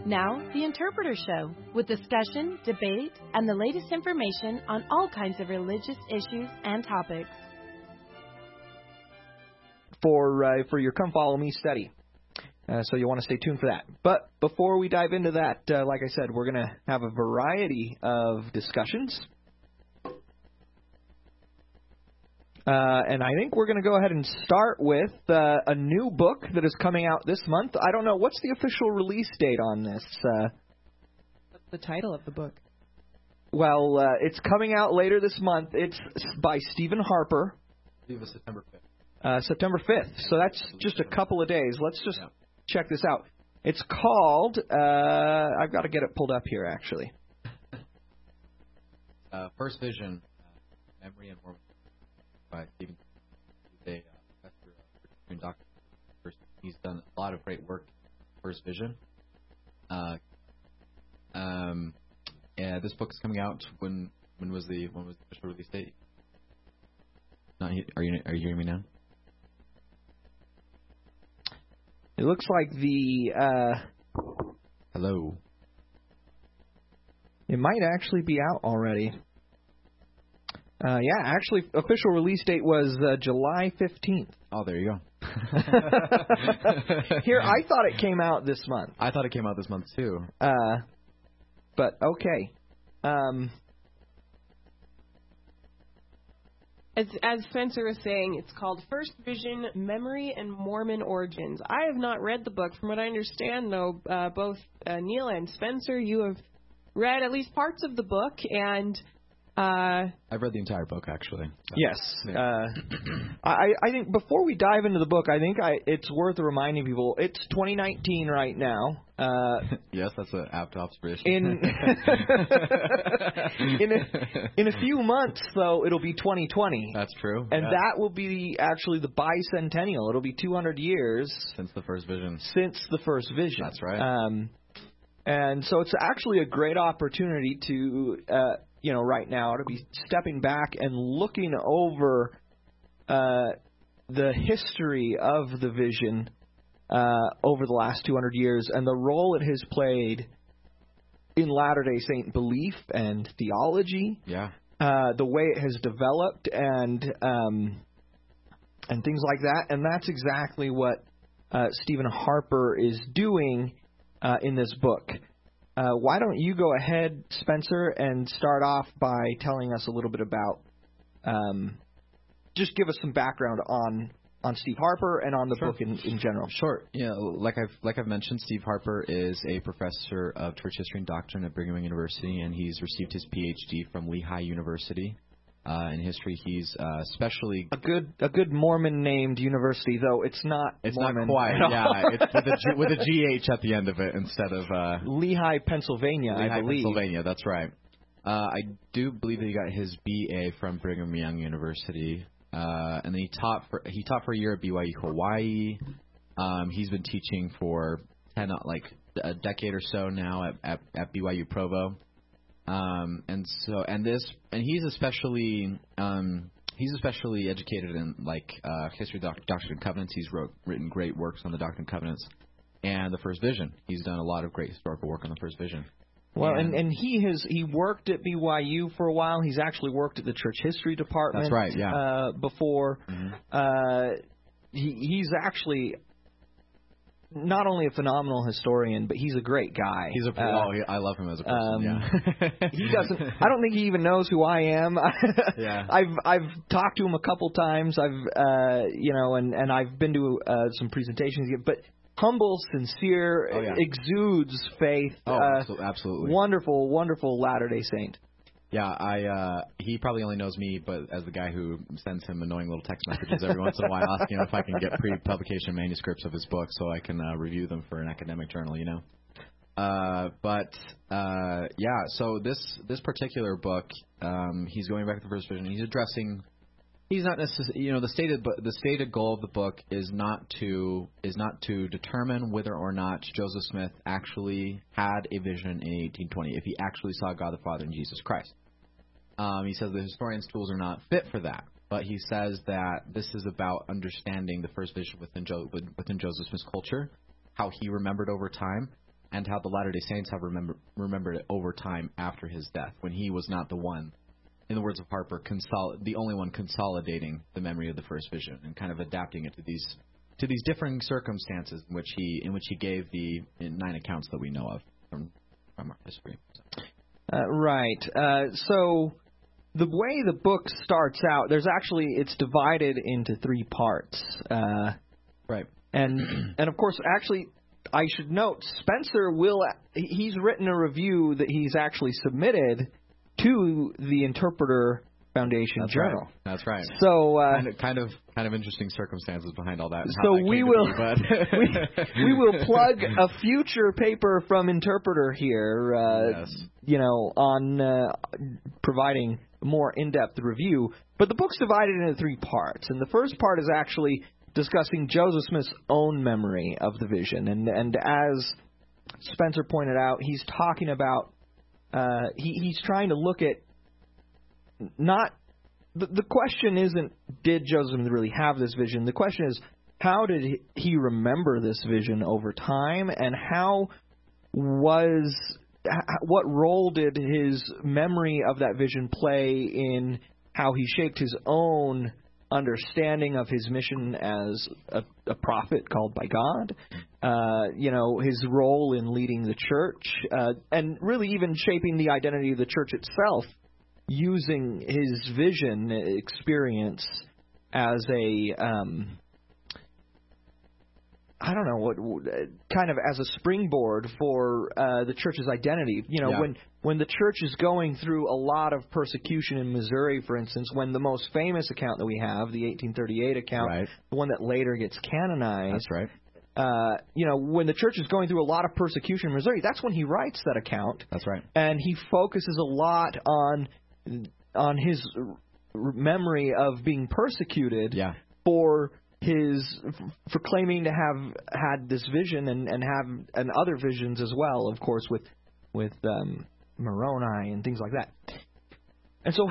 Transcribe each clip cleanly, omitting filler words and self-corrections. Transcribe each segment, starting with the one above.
Now, The Interpreter Show, with discussion, debate, and the latest information on all kinds of religious issues and topics. For your Come Follow Me study. So you'll want to stay tuned for that. But before we dive into that, like I said, we're going to have a variety of discussions. And I think we're going to go ahead and start with a new book that is coming out this month. I don't know. What's the official release date on this? What's the title of the book? Well, it's coming out later this month. It's by Stephen Harper. I believe it's September 5th. September 5th. So that's just a couple of days. Let's just check this out. It's called, I've got to get it pulled up here, actually. First Vision, Memory and Mormon. By Stephen. He's a professor of doctor. He's done a lot of great work. First Vision. Yeah, this book is coming out. When was the official release date? Are you hearing me now? It looks like the hello. It might actually be out already. Yeah, actually, official release date was July 15th. Oh, there you go. Here, I thought it came out this month. I thought it came out this month, too. But, okay. As Spencer was saying, it's called First Vision, Memory and Mormon Origins. I have not read the book. From what I understand, though, both Neil and Spencer, you have read at least parts of the book, and... I've read the entire book, actually. Yes. I think before we dive into the book, I think it's worth reminding people it's 2019 right now. Yes, that's an apt observation. In a few months, though, it'll be 2020. That's true. And that will be actually the bicentennial. It'll be 200 years since the first vision. That's right. And so it's actually a great opportunity to... right now, to be stepping back and looking over the history of the vision over the last 200 years and the role it has played in Latter-day Saint belief and theology. Yeah. The way it has developed and things like that. And that's exactly what Stephen Harper is doing in this book. Why don't you go ahead, Spencer, and start off by telling us a little bit about, just give us some background on Steve Harper and on the book in general. Sure. Yeah, like I've mentioned, Steve Harper is a professor of church history and doctrine at Brigham Young University, and he's received his PhD from Lehigh University. In history, he's especially a good Mormon named university, though it's not. It's Mormon not quite. Yeah, it's with a GH at the end of it instead of Lehigh, Pennsylvania. Lehigh, I believe. Pennsylvania. That's right. I do believe that he got his BA from Brigham Young University, and then he taught for a year at BYU Hawaii. He's been teaching for a decade or so now at BYU Provo. And he's especially educated in history, Doctrine and Covenants. He's written great works on the Doctrine and Covenants and the First Vision. He's done a lot of great historical work on the First Vision. Well, and he worked at BYU for a while. He's actually worked at the church history department. That's right. Yeah. Before, he's actually not only a phenomenal historian, but he's a great guy. I love him as a person. Yeah. He doesn't. I don't think he even knows who I am. Yeah. I've talked to him a couple times. And I've been to some presentations, but humble, sincere, exudes faith. Absolutely. Wonderful, wonderful Latter-day Saint. Yeah, he probably only knows me, but as the guy who sends him annoying little text messages every once in a while asking if I can get pre-publication manuscripts of his book so I can review them for an academic journal, So this particular book, he's going back to the First Vision. He's addressing. He's not necessarily, the stated goal of the book is not to determine whether or not Joseph Smith actually had a vision in 1820, if he actually saw God the Father and Jesus Christ. He says the historian's tools are not fit for that, but he says that this is about understanding the first vision within Joseph Smith's culture, how he remembered over time, and how the Latter-day Saints have remembered it over time after his death, when he was not the one, in the words of Harper, the only one consolidating the memory of the first vision and kind of adapting it to these differing circumstances in which he gave the 9 accounts that we know of from our history. Right. So the way the book starts out, it's divided into 3 parts. Right. And of course, actually, I should note, Spencer he's written a review that he's actually submitted to the Interpreter Foundation Journal. Right. That's right. So kind of interesting circumstances behind all that. So we will we will plug a future paper from Interpreter here. Yes. On providing more in-depth review. But the book's divided into 3 parts, and the first part is actually discussing Joseph Smith's own memory of the vision. And as Spencer pointed out, he's talking about he's trying to look at not the question isn't did Joseph Smith really have this vision? The question is how did he remember this vision over time, and what role did his memory of that vision play in how he shaped his own understanding of his mission as a prophet called by God, his role in leading the church, and really even shaping the identity of the church itself using his vision experience as kind of as a springboard for the church's identity. When the church is going through a lot of persecution in Missouri, for instance, when the most famous account that we have, the 1838 account, right, the one that later gets canonized. That's right. When the church is going through a lot of persecution in Missouri, that's when he writes that account. That's right. And he focuses a lot on his memory of being persecuted for claiming to have had this vision and other visions as well, of course, with Moroni and things like that. And so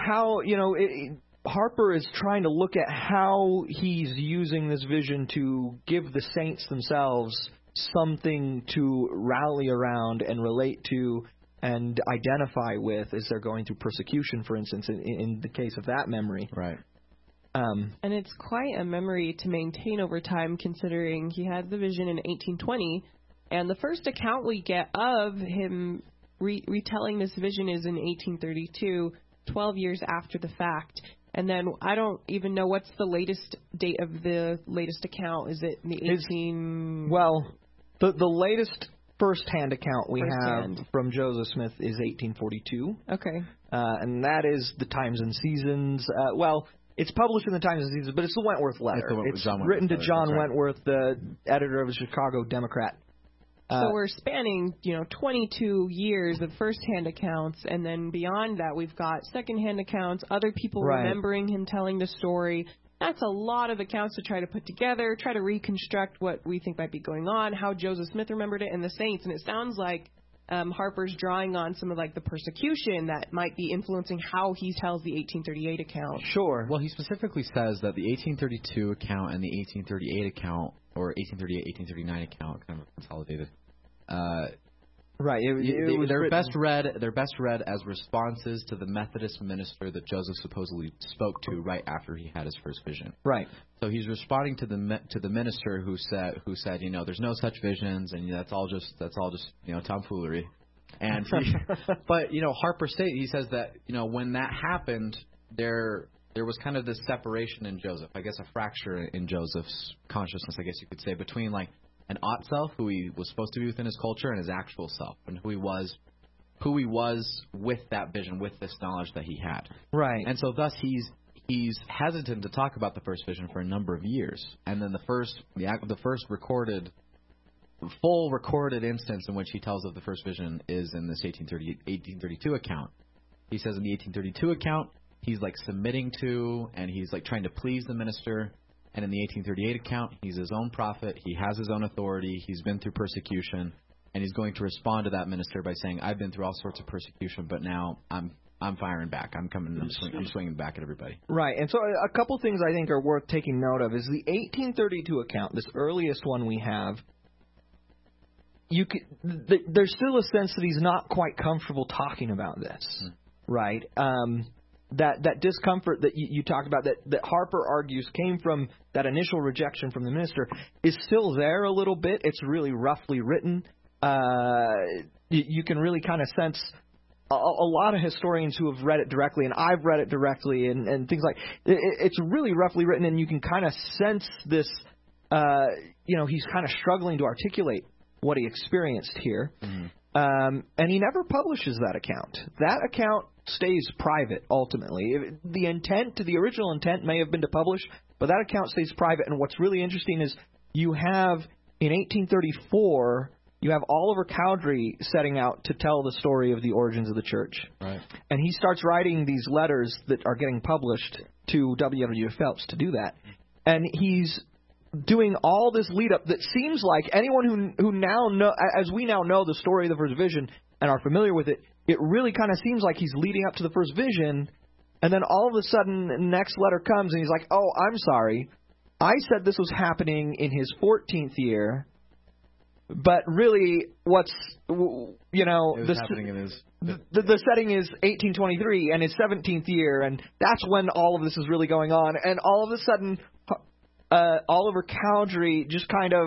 Harper is trying to look at how he's using this vision to give the saints themselves something to rally around and relate to and identify with as they're going through persecution, for instance, in the case of that memory. Right. And it's quite a memory to maintain over time, considering he had the vision in 1820, and the first account we get of him retelling this vision is in 1832, 12 years after the fact. And then I don't even know what's the latest date of the latest account. Is it the 18... Well, the latest first-hand account we have from Joseph Smith is 1842. Okay. And that is the Times and Seasons. It's published in the Times and Seasons, but it's the Wentworth letter. It's written to John Wentworth, the editor of the Chicago Democrat. So we're spanning, 22 years of first-hand accounts, and then beyond that, we've got second-hand accounts, other people remembering him telling the story. That's a lot of accounts to try to put together, try to reconstruct what we think might be going on, how Joseph Smith remembered it, and the saints. And it sounds like Harper's drawing on some of the persecution that might be influencing how he tells the 1838 account. Sure. Well, he specifically says that the 1832 account and the 1838 account, or 1838-1839 account, kind of consolidated. Right. They're best read as responses to the Methodist minister that Joseph supposedly spoke to right after he had his first vision. Right. So he's responding to the minister who said there's no such visions, and that's all just tomfoolery. And but Harper he says that when that happened, there was kind of this separation in Joseph, I guess a fracture in Joseph's consciousness, I guess you could say, between an ought self, who he was supposed to be within his culture, and his actual self, and who he was with that vision, with this knowledge that he had. Right. And so thus he's hesitant to talk about the first vision for a number of years. And then the first full recorded instance in which he tells of the first vision is in this 1832 account. He says in the 1832 account, he's submitting to, and he's trying to please the minister. And in the 1838 account, he's his own prophet. He has his own authority. He's been through persecution, and he's going to respond to that minister by saying, "I've been through all sorts of persecution, but now I'm firing back. I'm coming. I'm swinging back at everybody." Right. And so a couple things I think are worth taking note of is the 1832 account, this earliest one we have. there's still a sense that he's not quite comfortable talking about this, right? That discomfort that you talked about, that Harper argues came from that initial rejection from the minister, is still there a little bit. It's really roughly written. You can really kind of sense a lot of historians who have read it directly, and I've read it directly, and things like it's really roughly written, and you can kind of sense this. He's kind of struggling to articulate what he experienced here, and he never publishes that account. That account stays private ultimately. The original intent may have been to publish, but that account stays private. And what's really interesting is you have in 1834. You have Oliver Cowdery setting out to tell the story of the origins of the church. Right. And he starts writing these letters that are getting published to W.W. Phelps to do that. And he's doing all this lead-up that seems like anyone who now know, as we now know the story of the first vision and are familiar with it, it really kind of seems like he's leading up to the first vision, and then all of a sudden the next letter comes and he's like, oh, I'm sorry. I said this was happening in his 14th year. But really, the setting is 1823 and his 17th year, and that's when all of this is really going on. And all of a sudden, Oliver Cowdery just kind of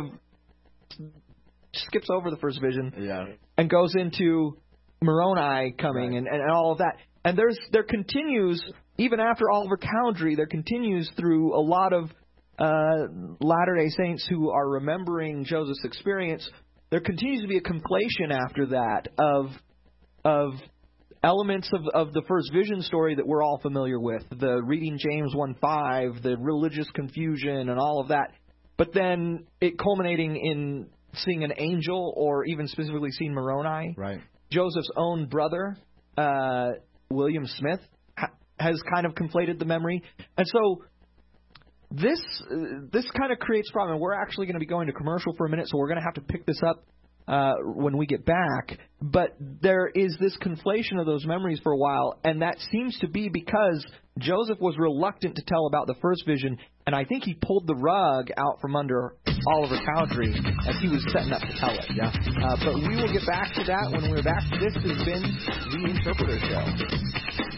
skips over the first vision and goes into Moroni coming and all of that. And there continues, even after Oliver Cowdery, there continues through a lot of Latter-day Saints who are remembering Joseph's experience, there continues to be a conflation after that of elements of the first vision story that we're all familiar with, the reading James 1:5, the religious confusion and all of that, but then it culminating in seeing an angel or even specifically seeing Moroni. Right. Joseph's own brother, William Smith, has kind of conflated the memory. And so This kind of creates a problem, and we're actually going to be going to commercial for a minute, so we're going to have to pick this up when we get back. But there is this conflation of those memories for a while, and that seems to be because Joseph was reluctant to tell about the first vision, and I think he pulled the rug out from under Oliver Cowdery as he was setting up to tell it. Yeah. But we will get back to that when we're back. This has been The Interpreter Show.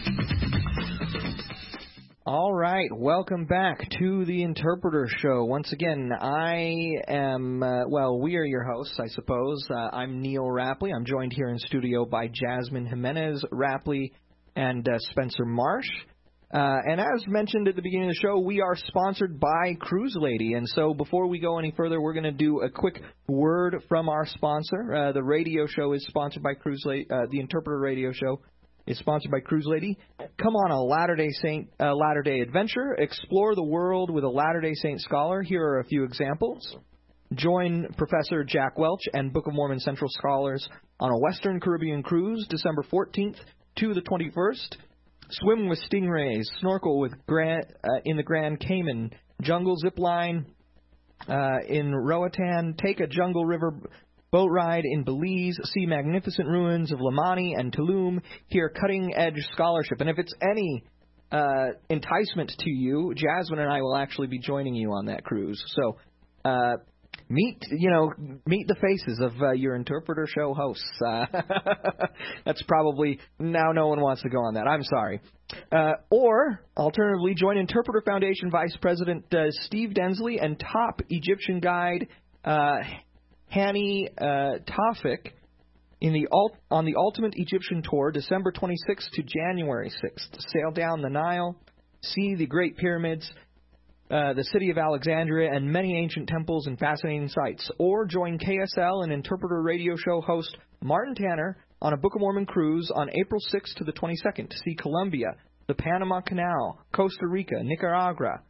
All right, welcome back to The Interpreter Show. Once again, I am, we are your hosts, I suppose. I'm Neil Rapley. I'm joined here in studio by Jasmine Jimenez Rapley and Spencer Marsh. And as mentioned at the beginning of the show, we are sponsored by Cruise Lady. And so before we go any further, we're going to do a quick word from our sponsor. The radio show is sponsored by Cruise Lady. The Interpreter Radio Show is sponsored by Cruise Lady. Come on a Latter-day adventure. Explore the world with a Latter-day Saint scholar. Here are a few examples. Join Professor Jack Welch and Book of Mormon Central scholars on a Western Caribbean cruise, December 14th to the 21st. Swim with stingrays. Snorkel with in the Grand Cayman. Jungle zip line in Roatan. Take a Jungle River boat ride in Belize, see magnificent ruins of Lamani and Tulum, hear cutting-edge scholarship. And if it's any enticement to you, Jasmine and I will actually be joining you on that cruise. So meet the faces of your Interpreter Show hosts. That's probably, now no one wants to go on that. I'm sorry. Or, alternatively, join Interpreter Foundation Vice President Steve Densley and top Egyptian guide Hani Tawfik on the Ultimate Egyptian Tour, December 26th to January 6th. Sail down the Nile, see the Great Pyramids, the city of Alexandria, and many ancient temples and fascinating sights. Or join KSL and Interpreter Radio Show host Martin Tanner on a Book of Mormon cruise on April 6th to the 22nd to see Colombia, the Panama Canal, Costa Rica, Nicaragua,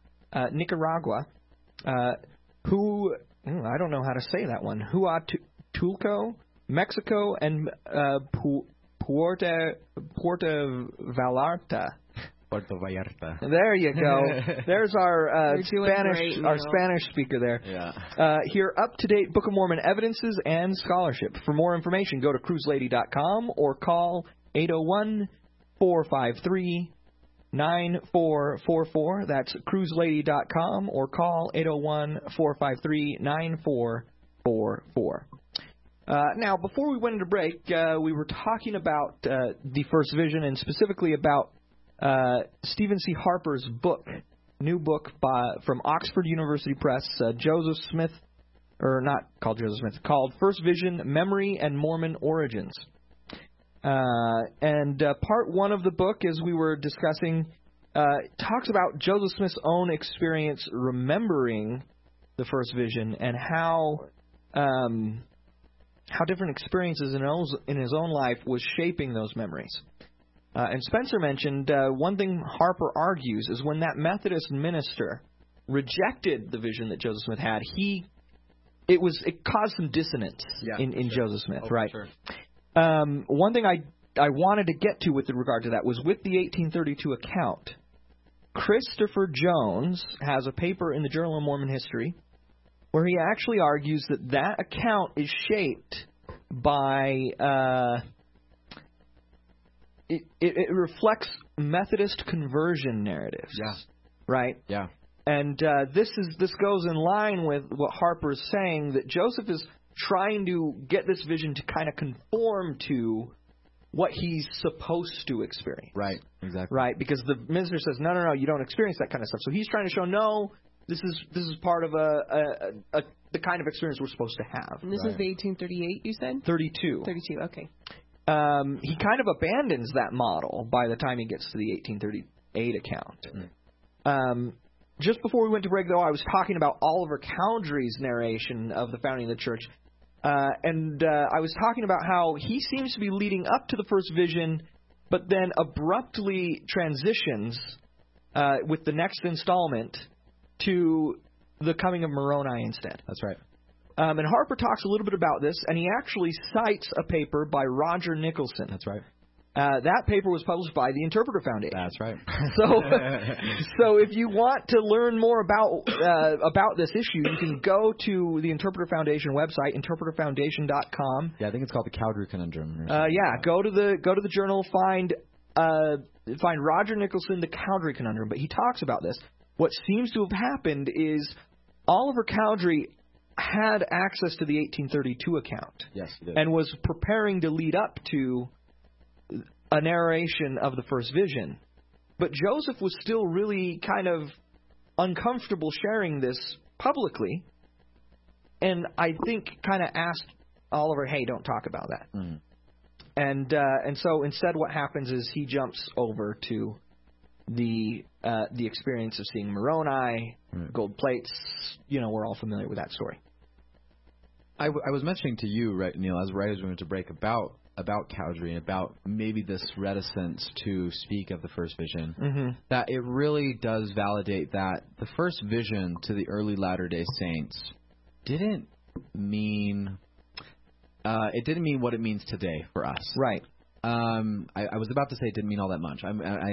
I don't know how to say that one. Huatulco, Mexico, and Puerto Vallarta. Puerto Vallarta. There you go. There's our Spanish speaker there. Yeah. Hear up-to-date Book of Mormon evidences and scholarship. For more information, go to cruiselady.com or call 801-453-9444. That's cruiselady.com or call 801-453-9444. Now, before we went into break, we were talking about the First Vision and specifically about Stephen C. Harper's book, new book from Oxford University Press, Joseph Smith, or not called Joseph Smith, called First Vision, Memory and Mormon Origins. And part one of the book, as we were discussing, talks about Joseph Smith's own experience remembering the First Vision and how different experiences in his own life was shaping those memories. And Spencer mentioned one thing Harper argues is when that Methodist minister rejected the vision that Joseph Smith had, it caused some dissonance in Joseph Smith, right? Sure. One thing I wanted to get to with regard to that was with the 1832 account. Christopher Jones has a paper in the Journal of Mormon History where he actually argues that account is shaped by it reflects Methodist conversion narratives. Yeah. Right? Yeah. And this goes in line with what Harper is saying, that Joseph is trying to get this vision to kind of conform to what he's supposed to experience. Right, exactly. Right, because the minister says, no, you don't experience that kind of stuff. So he's trying to show, no, this is part of the kind of experience we're supposed to have. And this is the 1838, you said? 32. 32, okay. He kind of abandons that model by the time he gets to the 1838 account. Just before we went to break, though, I was talking about Oliver Cowdery's narration of the founding of the church. And I was talking about how he seems to be leading up to the First Vision, but then abruptly transitions with the next installment to the coming of Moroni instead. That's right. And Harper talks a little bit about this, and he actually cites a paper by Roger Nicholson. That's right. That paper was published by the Interpreter Foundation. That's right. So if you want to learn more about this issue, you can go to the Interpreter Foundation website, interpreterfoundation.com. Yeah, I think it's called the Cowdery Conundrum. Go to the journal, find Roger Nicholson, the Cowdery Conundrum. But he talks about this. What seems to have happened is Oliver Cowdery had access to the 1832 account. Yes, he did. And was preparing to lead up to a narration of the First Vision. But Joseph was still really kind of uncomfortable sharing this publicly, and I think kind of asked Oliver, hey, don't talk about that. Mm-hmm. And so instead what happens is he jumps over to the experience of seeing Moroni, gold plates. We're all familiar with that story. I was mentioning to you, right, Neil, as we went to break about Cowdery and about maybe this reticence to speak of the First Vision, that it really does validate that the First Vision to the early Latter-day Saints didn't mean what it means today for us. Right. I was about to say it didn't mean all that much.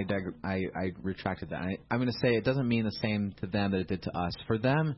I retracted that. I'm going to say it doesn't mean the same to them that it did to us. For them,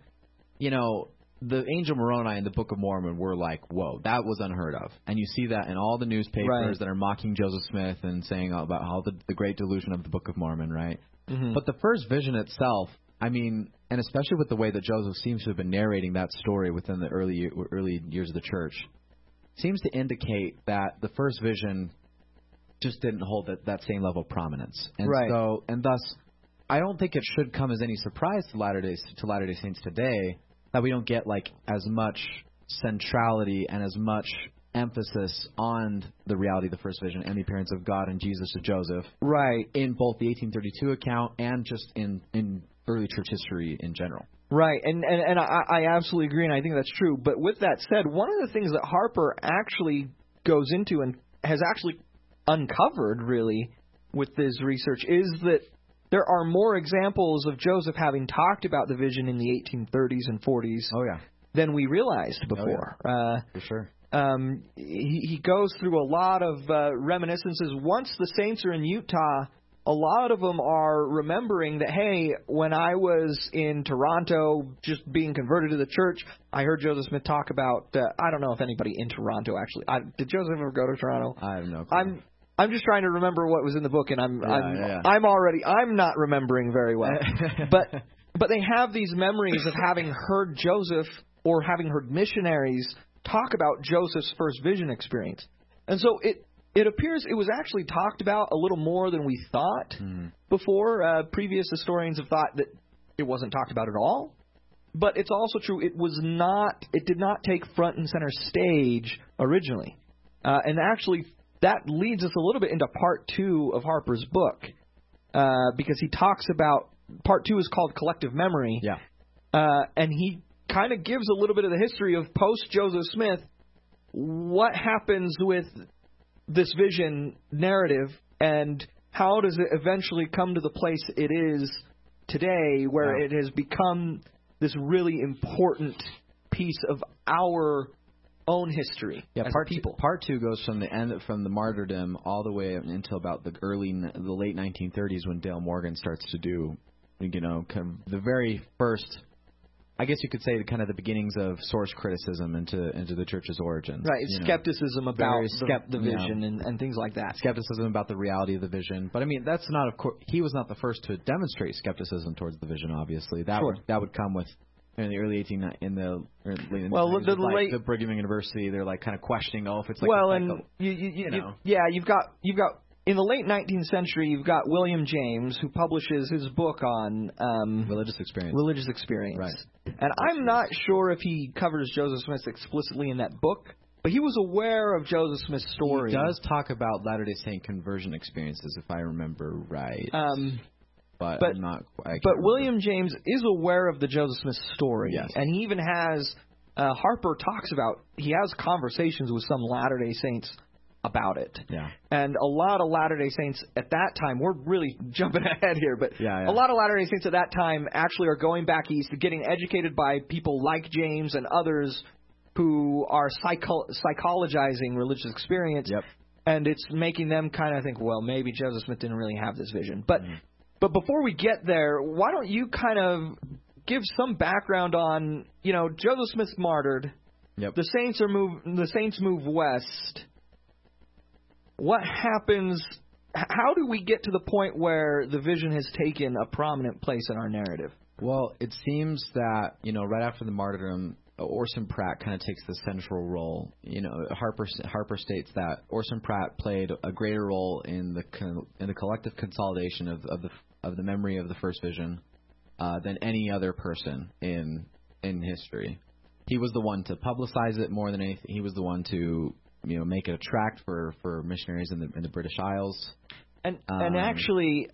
the Angel Moroni in the Book of Mormon were like, whoa, that was unheard of. And you see that in all the newspapers that are mocking Joseph Smith and saying about how the great delusion of the Book of Mormon, right? Mm-hmm. But the First Vision itself, and especially with the way that Joseph seems to have been narrating that story within the early years of the church, seems to indicate that the First Vision just didn't hold that same level of prominence. And and thus, I don't think it should come as any surprise to Latter-day Saints today that we don't get as much centrality and as much emphasis on the reality of the First Vision and the appearance of God and Jesus to Joseph. Right. In both the 1832 account and just in early church history in general. Right, and I absolutely agree, and I think that's true. But with that said, one of the things that Harper actually goes into and has actually uncovered, really, with this research is that there are more examples of Joseph having talked about the vision in the 1830s and 40s than we realized before. For sure. He goes through a lot of reminiscences. Once the Saints are in Utah, a lot of them are remembering that, hey, when I was in Toronto just being converted to the church, I heard Joseph Smith talk about, I don't know if anybody in Toronto actually, did Joseph ever go to Toronto? I have no clue. I'm just trying to remember what was in the book, and I'm not remembering very well. But they have these memories of having heard Joseph or having heard missionaries talk about Joseph's first vision experience. And so it appears it was actually talked about a little more than we thought before. Previous historians have thought that it wasn't talked about at all. But it's also true it did not take front and center stage originally. And actually, that leads us a little bit into part 2 of Harper's book, because he talks about, part 2 is called Collective Memory. Yeah. And he kind of gives a little bit of the history of post-Joseph Smith, what happens with this vision narrative, and how does it eventually come to the place it is today, where it has become this really important piece of our own history as people. Part 2 goes from the martyrdom all the way until about the late 1930s, when Dale Morgan starts to do, kind of the very first, I guess you could say, kind of the beginnings of source criticism into the church's origins. Right, skepticism about the vision and things like that. Skepticism about the reality of the vision. But I mean, that's not, of course, he was not the first to demonstrate skepticism towards the vision. Obviously, that would come with in the early the Brigham Young University. They're like kind of questioning, if it's like you've got in the late 19th century, you've got William James, who publishes his book on religious experience. Right. And I'm not sure if he covers Joseph Smith explicitly in that book, but he was aware of Joseph Smith's story. He does talk about Latter-day Saint conversion experiences, if I remember right. But I'm not. But William James is aware of the Joseph Smith story, yes. And he even has Harper talks about. He has conversations with some Latter-day Saints about it. Yeah. And a lot of Latter-day Saints at that time, we're really jumping ahead here, but a lot of Latter-day Saints at that time actually are going back east, getting educated by people like James and others who are psychologizing religious experience. Yep. And it's making them kind of think, well, maybe Joseph Smith didn't really have this vision. But before we get there, why don't you kind of give some background on, Joseph Smith's martyred. Yep. The Saints move west. What happens? How do we get to the point where the vision has taken a prominent place in our narrative? Well, it seems that, right after the martyrdom, Orson Pratt kind of takes the central role. Harper states that Orson Pratt played a greater role in the collective consolidation of the memory of the first vision than any other person in history. He was the one to publicize it more than anything. He was the one to make it a tract for missionaries in the British Isles. And actually,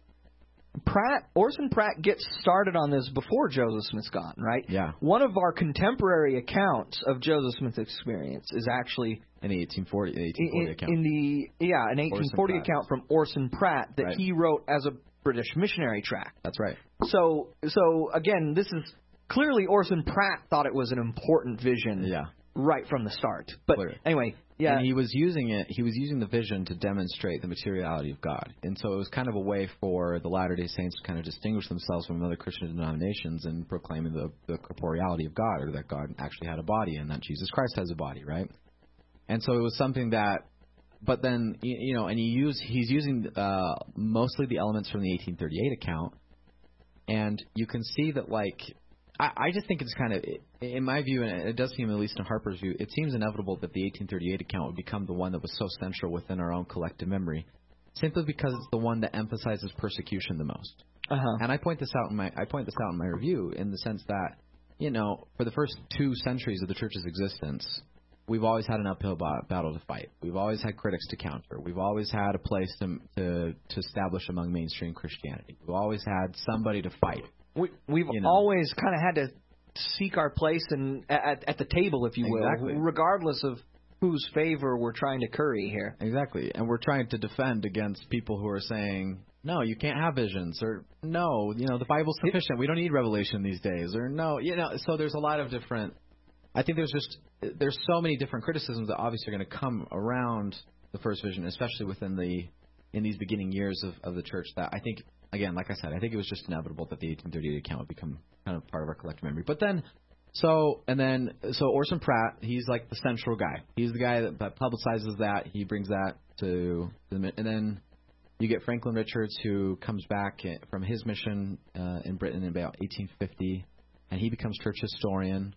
Orson Pratt gets started on this before Joseph Smith's gone, right? Yeah. One of our contemporary accounts of Joseph Smith's experience is actually in the 1840 account. An 1840 account from Orson Pratt that he wrote as a British missionary tract. That's right. So again, this is clearly Orson Pratt thought it was an important vision. Yeah. Right from the start. But anyway, and he was using the vision to demonstrate the materiality of God. And so it was kind of a way for the Latter-day Saints to kind of distinguish themselves from other Christian denominations in proclaiming the corporeality of God, or that God actually had a body and that Jesus Christ has a body, right? And so it was something that, but then, and he's using mostly the elements from the 1838 account, and you can see that, I just think it's kind of, in my view, and it does seem, at least in Harper's view, it seems inevitable that the 1838 account would become the one that was so central within our own collective memory, simply because it's the one that emphasizes persecution the most. And I point this out in my review, in the sense that, for the first 2 centuries of the church's existence, we've always had an uphill battle to fight. We've always had critics to counter. We've always had a place to establish among mainstream Christianity. We've always had somebody to fight. We've always kind of had to seek our place at the table, if you will, regardless of whose favor we're trying to curry here. Exactly. And we're trying to defend against people who are saying, no, you can't have visions, or no, the Bible's sufficient. We don't need revelation these days, or no, so there's a lot of different, I think there's so many different criticisms that obviously are going to come around the first vision, especially in these beginning years of the church, that I think, again, like I said, I think it was just inevitable that the 1838 account would become kind of part of our collective memory. But then, so Orson Pratt, he's like the central guy. He's the guy that publicizes that. He brings that and then you get Franklin Richards, who comes back from his mission in Britain in about 1850, and he becomes church historian.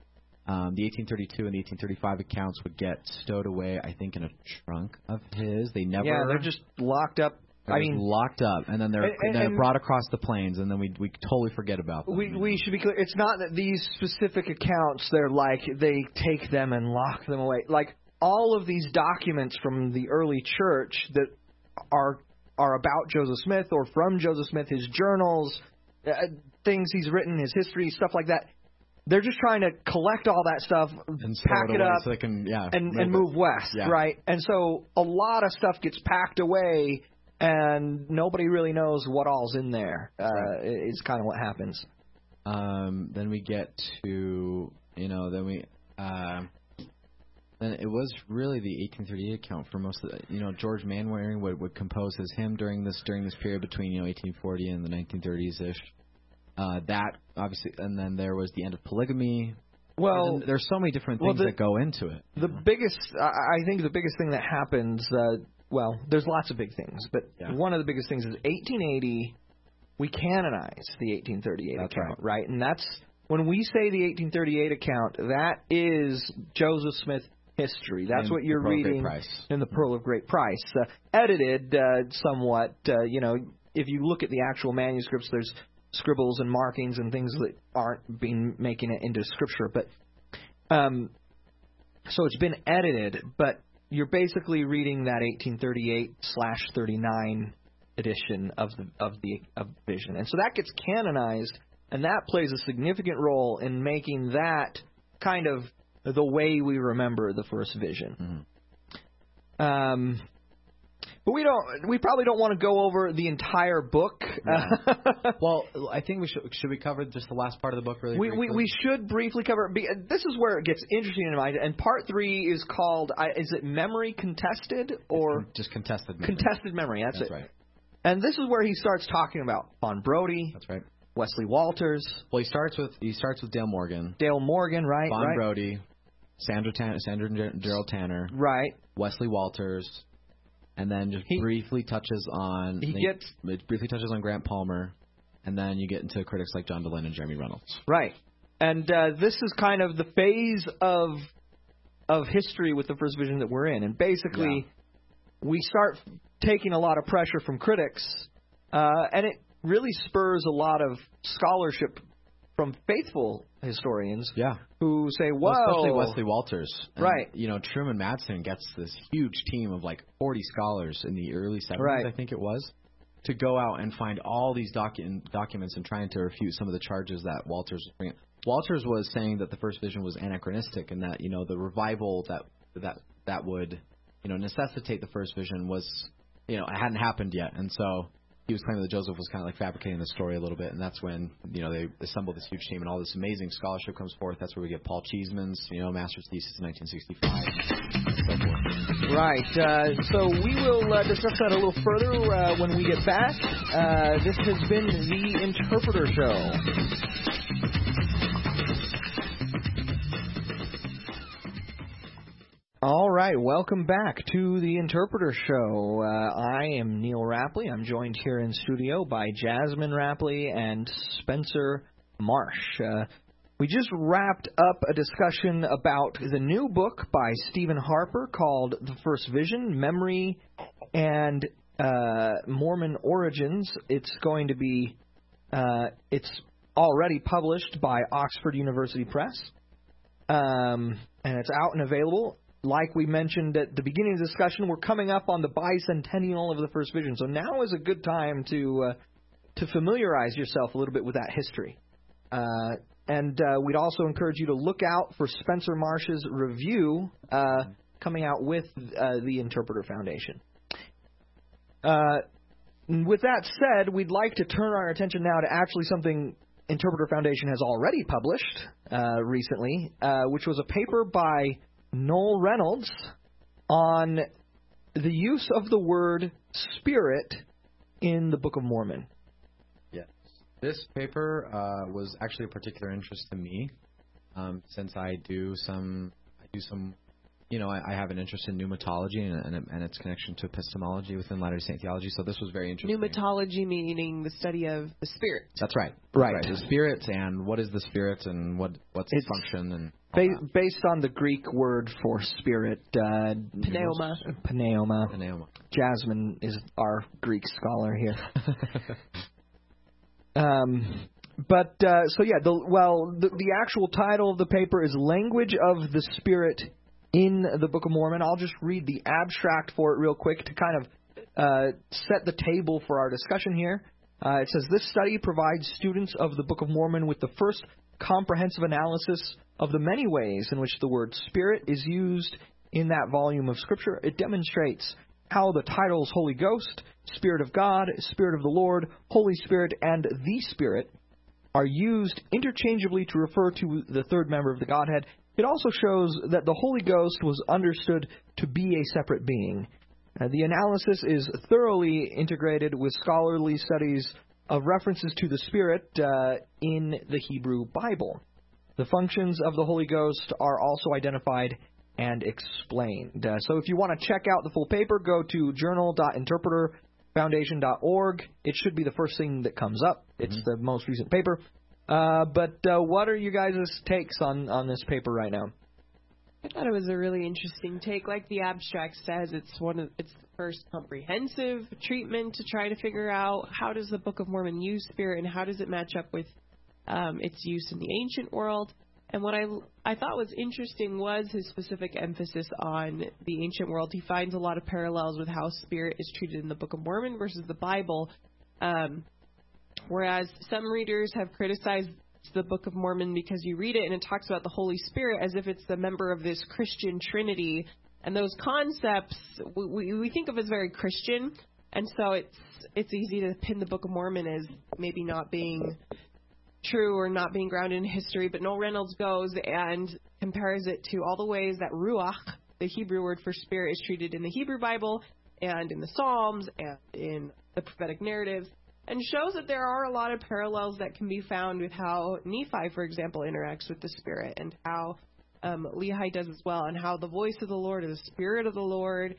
The 1832 and the 1835 accounts would get stowed away, I think, in a trunk of his. They never. Yeah, they're just locked up. Locked up, and then they're brought across the plains, and then we totally forget about them. We should be clear. It's not that these specific accounts, they're like they take them and lock them away. Like all of these documents from the early church that are about Joseph Smith or from Joseph Smith, his journals, things he's written, his history, stuff like that. They're just trying to collect all that stuff, and pack it up, so they can, and move west, right? And so a lot of stuff gets packed away, and nobody really knows what all's in there. It's kind of what happens. Then we get to, then it was really the 1838 account for most of the, George Manwaring would compose his hymn during this period between 1840 and the 1930s ish. That obviously, and then there was the end of polygamy. Well, there's so many different things that go into it. I think the biggest thing that happens, there's lots of big things, but one of the biggest things is 1880. We canonize the 1838 account, right? And that's when we say the 1838 account. That is Joseph Smith history. That's what you're reading in the Pearl of Great Price, edited somewhat. If you look at the actual manuscripts, there's scribbles and markings and things that aren't making it into scripture, but so it's been edited. But you're basically reading that 1838/39 edition of Vision, and so that gets canonized, and that plays a significant role in making that kind of the way we remember the first Vision. Mm-hmm. But we probably don't want to go over the entire book. Yeah. Well, I think we should we cover just the last part of the book really briefly? We should briefly cover it. This is where it gets interesting in my mind. And part 3 is called, is it Memory Contested or just Contested Memory? Contested Memory. That's it. Right. And this is where he starts talking about Fawn Brodie. That's right. Wesley Walters. Well, he starts with Dale Morgan. Dale Morgan, right? Fawn Brodie, Sandra and Gerald Tanner. Right. Wesley Walters. And then just briefly touches on Grant Palmer, and then you get into critics like John Dehlin and Jeremy Reynolds. Right, and this is kind of the phase of history with the First Vision that we're in, and basically we start taking a lot of pressure from critics, and it really spurs a lot of scholarship from faithful historians. Yeah. Who say, well, especially Wesley Walters. And, right. Truman Madsen gets this huge team of like 40 scholars in the early 70s, I think it was, to go out and find all these documents and trying to refute some of the charges that Walters was bringing. Walters was saying that the First Vision was anachronistic and that, the revival that would, necessitate the First Vision was, it hadn't happened yet. And so he was claiming that Joseph was kind of like fabricating the story a little bit, and that's when they assembled this huge team and all this amazing scholarship comes forth. That's where we get Paul Cheeseman's master's thesis in 1965, and so forth. Right. So we will discuss that a little further when we get back. This has been the Interpreter Show. All right, welcome back to the Interpreter Show. I am Neil Rapley. I'm joined here in studio by Jasmine Rapley and Spencer Marsh. We just wrapped up a discussion about the new book by Stephen Harper called The First Vision, Memory and Mormon Origins. It's going to be, it's already published by Oxford University Press, and it's out and available. Like we mentioned at the beginning of the discussion, we're coming up on the bicentennial of the First Vision, so now is a good time to familiarize yourself a little bit with that history. And we'd also encourage you to look out for Spencer Marsh's review coming out with the Interpreter Foundation. With that said, we'd like to turn our attention now to actually something Interpreter Foundation has already published recently, which was a paper by Noel Reynolds on the use of the word spirit in the Book of Mormon. Yes. This paper was actually of particular interest to me since I do some I have an interest in pneumatology and its connection to epistemology within Latter-day Saint theology. So this was very interesting. Pneumatology meaning the study of the spirit. That's right. Right. The spirit, and what is the spirit, and what's its function, and based on the Greek word for spirit, Pneuma. Pneuma. Jasmine is our Greek scholar here. The actual title of the paper is Language of the Spirit in the Book of Mormon. I'll just read the abstract for it real quick to kind of set the table for our discussion here. It says, this study provides students of the Book of Mormon with the first comprehensive analysis of the many ways in which the word Spirit is used in that volume of Scripture. It demonstrates how the titles Holy Ghost, Spirit of God, Spirit of the Lord, Holy Spirit, and the Spirit are used interchangeably to refer to the third member of the Godhead. It also shows that the Holy Ghost was understood to be a separate being. The analysis is thoroughly integrated with scholarly studies of references to the Spirit in the Hebrew Bible. The functions of the Holy Ghost are also identified and explained. So if you want to check out the full paper, go to journal.interpreterfoundation.org. It should be the first thing that comes up. It's the most recent paper. But what are you guys' takes on this paper right now? I thought it was a really interesting take. Like the abstract says, it's the first comprehensive treatment to try to figure out how does the Book of Mormon use spirit and how does it match up with its use in the ancient world. And what I thought was interesting was his specific emphasis on the ancient world. He finds a lot of parallels with how spirit is treated in the Book of Mormon versus the Bible. Whereas some readers have criticized the Book of Mormon because you read it and it talks about the Holy Spirit as if it's the member of this Christian Trinity. And those concepts we think of as very Christian. And so it's easy to pin the Book of Mormon as maybe not being true or not being grounded in history. But Noel Reynolds goes and compares it to all the ways that Ruach, the Hebrew word for spirit, is treated in the Hebrew Bible and in the Psalms and in the prophetic narrative, and shows that there are a lot of parallels that can be found with how Nephi, for example, interacts with the Spirit, and how Lehi does as well, and how the voice of the Lord or the Spirit of the Lord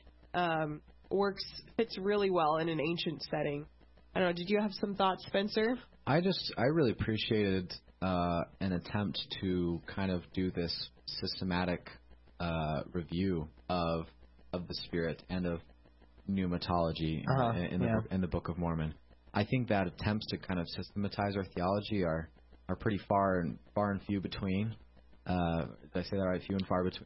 fits really well in an ancient setting. I don't know, did you have some thoughts, Spencer? I really appreciated an attempt to kind of do this systematic review of the Spirit and of pneumatology in the Book of Mormon. I think that attempts to kind of systematize our theology are pretty far and few between. Did I say that right? Few and far between.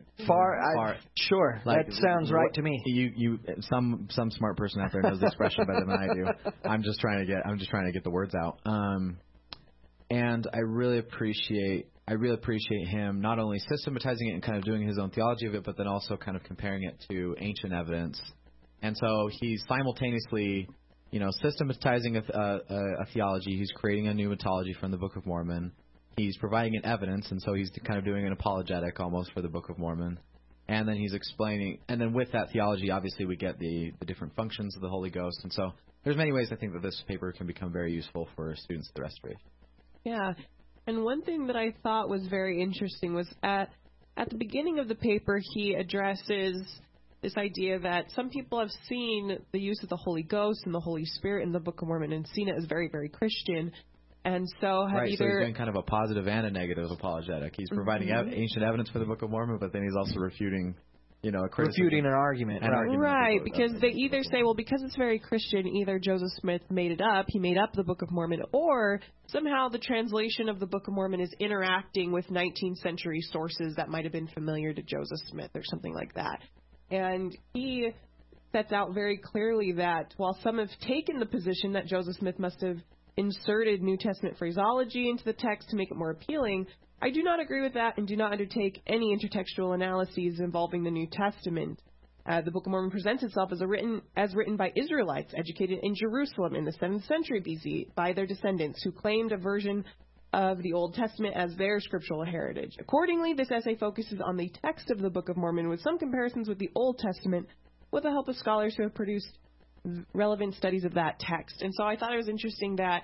Sure. Like, that sounds right to me. Some smart person out there knows the expression better than I do. I'm just trying to get the words out. And I really appreciate him not only systematizing it and kind of doing his own theology of it, but then also kind of comparing it to ancient evidence. And so he's simultaneously, systematizing a theology. He's creating a pneumatology from the Book of Mormon. He's providing an evidence, and so he's kind of doing an apologetic almost for the Book of Mormon. And then he's explaining, and then with that theology, obviously we get the different functions of the Holy Ghost. And so there's many ways I think that this paper can become very useful for students of the Restoration. Yeah, and one thing that I thought was very interesting was at the beginning of the paper, he addresses this idea that some people have seen the use of the Holy Ghost and the Holy Spirit in the Book of Mormon and seen it as very, very Christian. And so have so he's doing kind of a positive and a negative apologetic. He's providing ancient evidence for the Book of Mormon, but then he's also refuting, a criticism. Refuting an argument. Right, because they either say, well, because it's very Christian, either Joseph Smith made it up, he made up the Book of Mormon, or somehow the translation of the Book of Mormon is interacting with 19th century sources that might have been familiar to Joseph Smith or something like that. And he sets out very clearly that while some have taken the position that Joseph Smith must have inserted New Testament phraseology into the text to make it more appealing, I do not agree with that and do not undertake any intertextual analyses involving the New Testament. The Book of Mormon presents itself as written by Israelites educated in Jerusalem in the 7th century BC by their descendants who claimed a version of the Old Testament as their scriptural heritage. Accordingly, this essay focuses on the text of the Book of Mormon with some comparisons with the Old Testament with the help of scholars who have produced relevant studies of that text. And so I thought it was interesting that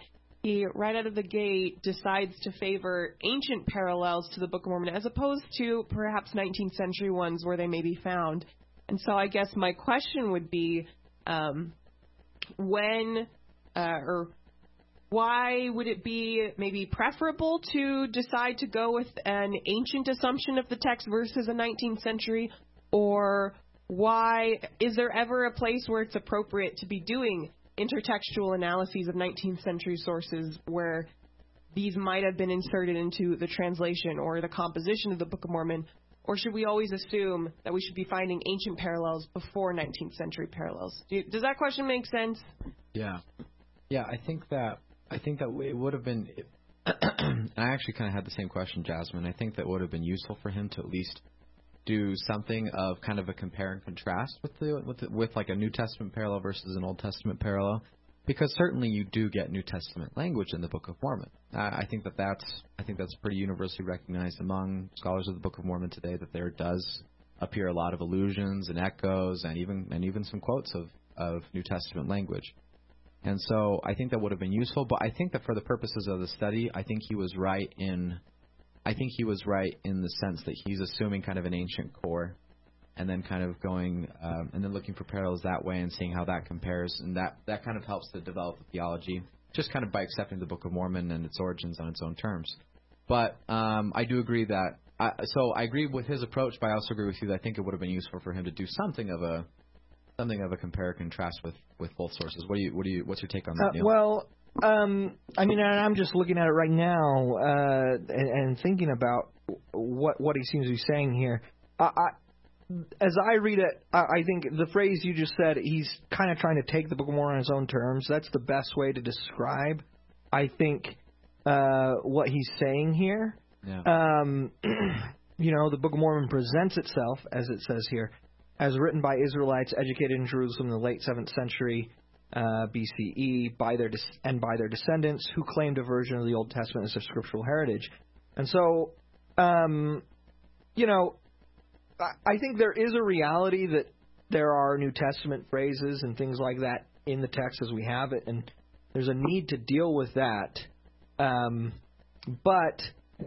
he, right out of the gate, decides to favor ancient parallels to the Book of Mormon as opposed to perhaps 19th century ones where they may be found. And so I guess my question would be, why would it be maybe preferable to decide to go with an ancient assumption of the text versus a 19th century? Or why is there ever a place where it's appropriate to be doing intertextual analyses of 19th century sources where these might have been inserted into the translation or the composition of the Book of Mormon? Or should we always assume that we should be finding ancient parallels before 19th century parallels? Does that question make sense? Yeah. I think that it would have been. And I actually kind of had the same question, Jasmine. I think that would have been useful for him to at least do something of kind of a compare and contrast with like a New Testament parallel versus an Old Testament parallel, because certainly you do get New Testament language in the Book of Mormon. I think that's pretty universally recognized among scholars of the Book of Mormon today, that there does appear a lot of allusions and echoes and even some quotes of New Testament language. And so I think that would have been useful, but I think that for the purposes of the study, I think he was right in the sense that he's assuming kind of an ancient core, and then kind of going and then looking for parallels that way and seeing how that compares, and that kind of helps to develop the theology, just kind of by accepting the Book of Mormon and its origins on its own terms. But I do agree that I agree with his approach, but I also agree with you that I think it would have been useful for him to do something of a compare and contrast with both sources. What's your take on that, Neil? Well, I mean, I'm just looking at it right now and thinking about what he seems to be saying here. As I read it, I think the phrase you just said, he's kind of trying to take the Book of Mormon on his own terms. That's the best way to describe, I think, what he's saying here. Yeah. The Book of Mormon presents itself, as it says here, as written by Israelites educated in Jerusalem in the late 7th century BCE by their descendants who claimed a version of the Old Testament as their scriptural heritage. And so, I think there is a reality that there are New Testament phrases and things like that in the text as we have it, and there's a need to deal with that. But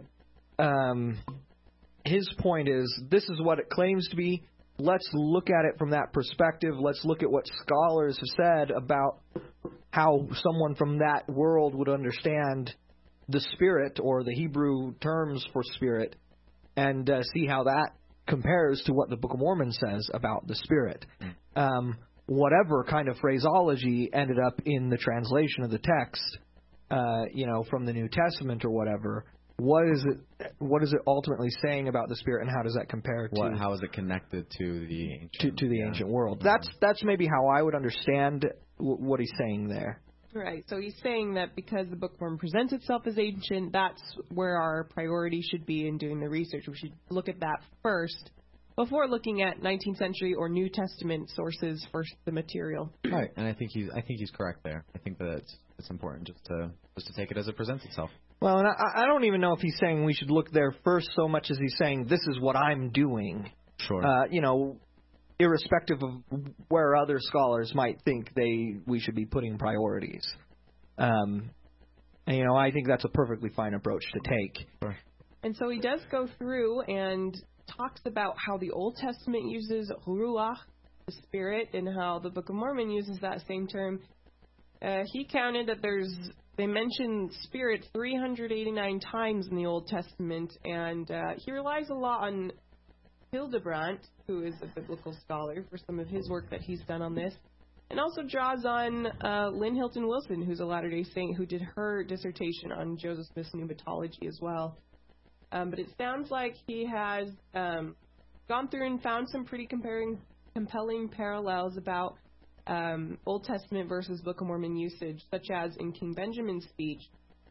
his point is, this is what it claims to be. Let's look at it from that perspective. Let's look at what scholars have said about how someone from that world would understand the Spirit, or the Hebrew terms for Spirit, and see how that compares to what the Book of Mormon says about the Spirit. Whatever kind of phraseology ended up in the translation of the text, from the New Testament or whatever, what is it ultimately saying about the Spirit, and how does that compare to how is it connected to the ancient ancient world? That's maybe how I would understand what he's saying there. Right. So he's saying that because the Book of Mormon presents itself as ancient, that's where our priority should be in doing the research. We should look at that first before looking at 19th century or New Testament sources for the material. Right. And I think he's correct there. I think that it's important just to take it as it presents itself. Well, and I don't even know if he's saying we should look there first so much as he's saying this is what I'm doing. Sure. Irrespective of where other scholars might think we should be putting priorities. And I think that's a perfectly fine approach to take. Sure. And so he does go through and talks about how the Old Testament uses ruach, the Spirit, and how the Book of Mormon uses that same term. He counted that they mention Spirit 389 times in the Old Testament, and he relies a lot on Hildebrandt, who is a biblical scholar, for some of his work that he's done on this, and also draws on Lynn Hilton Wilson, who's a Latter-day Saint, who did her dissertation on Joseph Smith's pneumatology as well. But it sounds like he has gone through and found some pretty compelling parallels about Old Testament versus Book of Mormon usage, such as in King Benjamin's speech,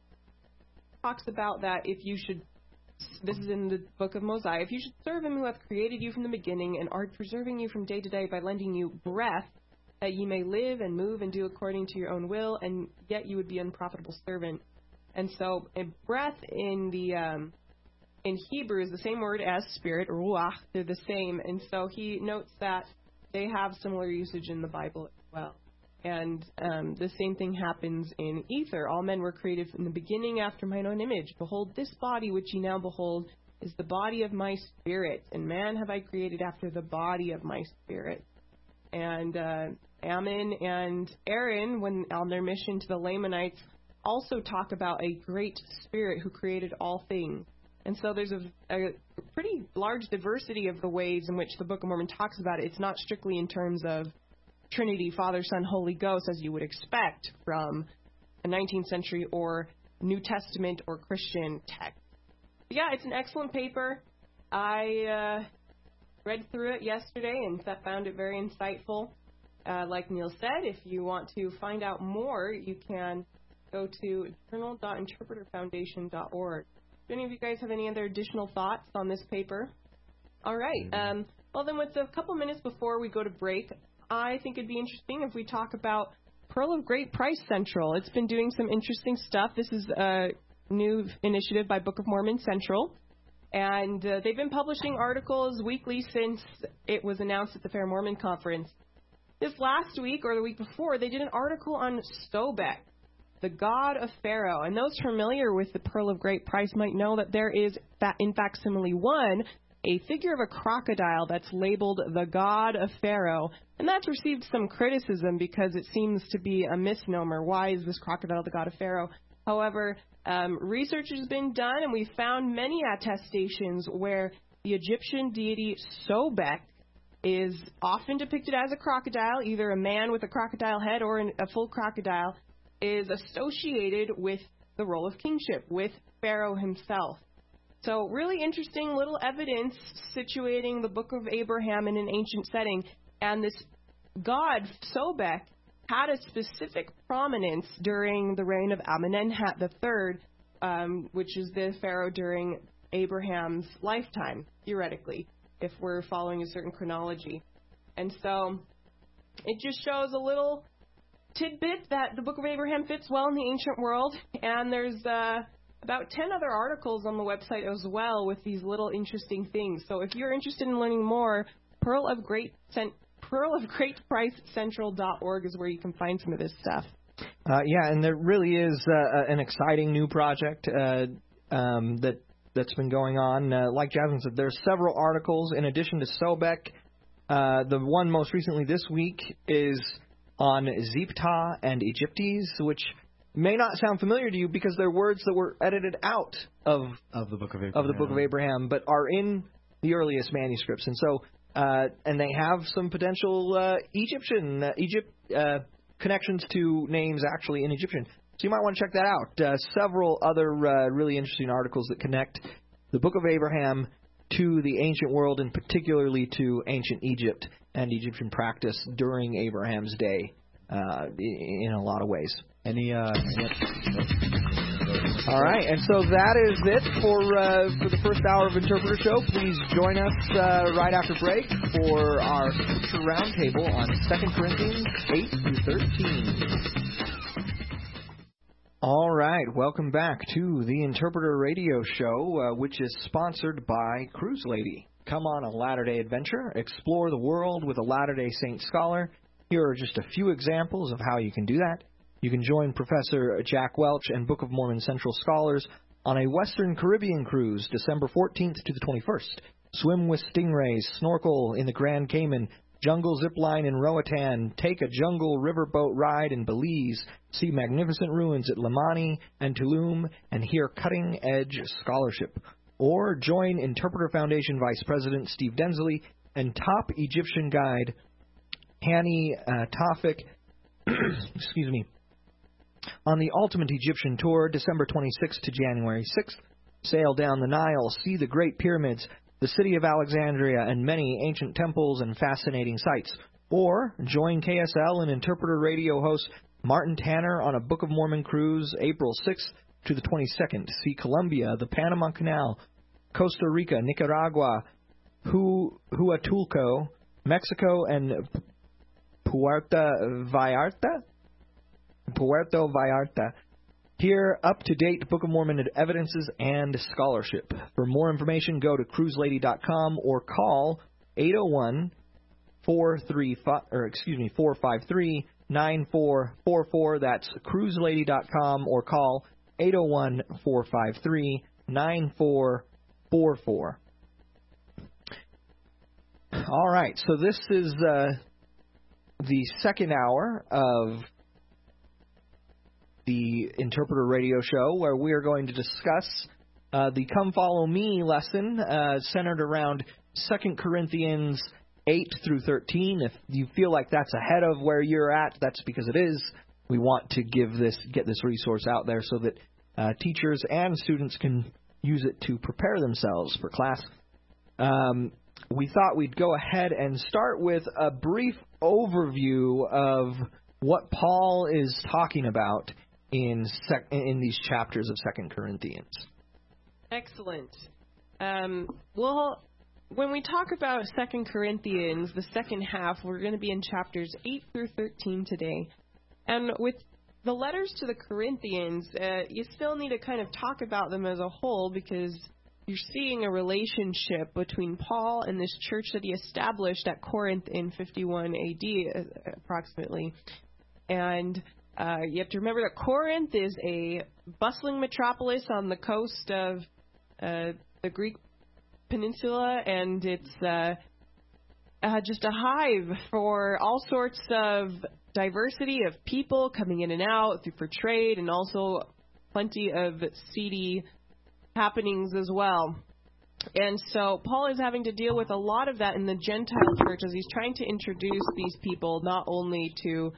talks about that this is in the Book of Mosiah, if you should serve him who hath created you from the beginning and art preserving you from day to day by lending you breath, that ye may live and move and do according to your own will, and yet you would be an unprofitable servant. And so breath in Hebrew is the same word as spirit, ruach, they're the same. And so he notes that they have similar usage in the Bible as well. And the same thing happens in Ether. All men were created from the beginning after mine own image. Behold, this body which ye now behold is the body of my spirit, and man have I created after the body of my spirit. And Ammon and Aaron, when on their mission to the Lamanites, also talk about a great spirit who created all things. And so there's a pretty large diversity of the ways in which the Book of Mormon talks about it. It's not strictly in terms of Trinity, Father, Son, Holy Ghost, as you would expect from a 19th century or New Testament or Christian text. But yeah, it's an excellent paper. I read through it yesterday and found it very insightful. Like Neil said, if you want to find out more, you can go to journal.interpreterfoundation.org. Do any of you guys have any other additional thoughts on this paper? All right. Well, then with a couple minutes before we go to break, I think it'd be interesting if we talk about Pearl of Great Price Central. It's been doing some interesting stuff. This is a new initiative by Book of Mormon Central. And they've been publishing articles weekly since it was announced at the Fair Mormon Conference. This last week, or the week before, they did an article on Sobek, the god of Pharaoh. And those familiar with the Pearl of Great Price might know that there is, in facsimile 1, a figure of a crocodile that's labeled the god of Pharaoh. And that's received some criticism because it seems to be a misnomer. Why is this crocodile the god of Pharaoh? However, research has been done, and we've found many attestations where the Egyptian deity Sobek is often depicted as a crocodile, either a man with a crocodile head or a full crocodile, is associated with the role of kingship, with Pharaoh himself. So really interesting little evidence situating the Book of Abraham in an ancient setting. And this god, Sobek, had a specific prominence during the reign of Amenemhat III, which is the pharaoh during Abraham's lifetime, theoretically, if we're following a certain chronology. And so it just shows a little tidbit that the Book of Abraham fits well in the ancient world. And there's about 10 other articles on the website as well with these little interesting things. So if you're interested in learning more, pearlofgreatpricecentral.org is where you can find some of this stuff. Yeah, and there really is an exciting new project that's been going on. Like Jasmine said, there's several articles in addition to Sobek. The one most recently this week is on Ziptah and Egyptes, which may not sound familiar to you because they're words that were edited out of the Book of Abraham, but are in the earliest manuscripts. And so, and they have some potential Egypt connections to names actually in Egyptian. So you might want to check that out. Several other really interesting articles that connect the Book of Abraham to the ancient world, and particularly to ancient Egypt and Egyptian practice during Abraham's day in a lot of ways. All right, and so that is it for the first hour of Interpreter Show. Please join us right after break for our Scripture Roundtable on 2 Corinthians 8 through 13. All right, welcome back to the Interpreter Radio Show, which is sponsored by Cruise Lady. Come on a Latter-day adventure, explore the world with a Latter-day Saint scholar. Here are just a few examples of how you can do that. You can join Professor Jack Welch and Book of Mormon Central scholars on a Western Caribbean cruise, December 14th to the 21st. Swim with stingrays, snorkel in the Grand Cayman, jungle zip line in Roatan, take a jungle riverboat ride in Belize, see magnificent ruins at Limani and Tulum, and hear cutting-edge scholarship. Or join Interpreter Foundation Vice President Steve Densley and top Egyptian guide Hani Tafik, excuse me, on the Ultimate Egyptian Tour, December 26th to January 6th. Sail down the Nile, see the Great Pyramids, the city of Alexandria, and many ancient temples and fascinating sites. Or join KSL and Interpreter Radio host Martin Tanner on a Book of Mormon cruise, April 6th to the 22nd. See Colombia, the Panama Canal, Costa Rica, Nicaragua, Huatulco, Mexico, and Puerto Vallarta. Hear up-to-date Book of Mormon evidences and scholarship. For more information, go to cruiselady.com or call 801-453-9666. 801-453-9444. That's cruiselady.com, or call 801-453-9444. All right, so this is the second hour of the Interpreter Radio Show, where we are going to discuss the Come Follow Me lesson centered around 2 Corinthians 8 through 13. If you feel like that's ahead of where you're at, that's because it is. We want to get this resource out there so that teachers and students can use it to prepare themselves for class. We thought we'd go ahead and start with a brief overview of what Paul is talking about in these chapters of 2 Corinthians. Excellent. Well, when we talk about 2 Corinthians, the second half, we're going to be in chapters 8 through 13 today. And with the letters to the Corinthians, you still need to kind of talk about them as a whole, because you're seeing a relationship between Paul and this church that he established at Corinth in 51 AD, approximately. And you have to remember that Corinth is a bustling metropolis on the coast of the Greek peninsula, and it's just a hive for all sorts of diversity of people coming in and out for trade, and also plenty of seedy happenings as well. And so Paul is having to deal with a lot of that in the Gentile church as he's trying to introduce these people not only to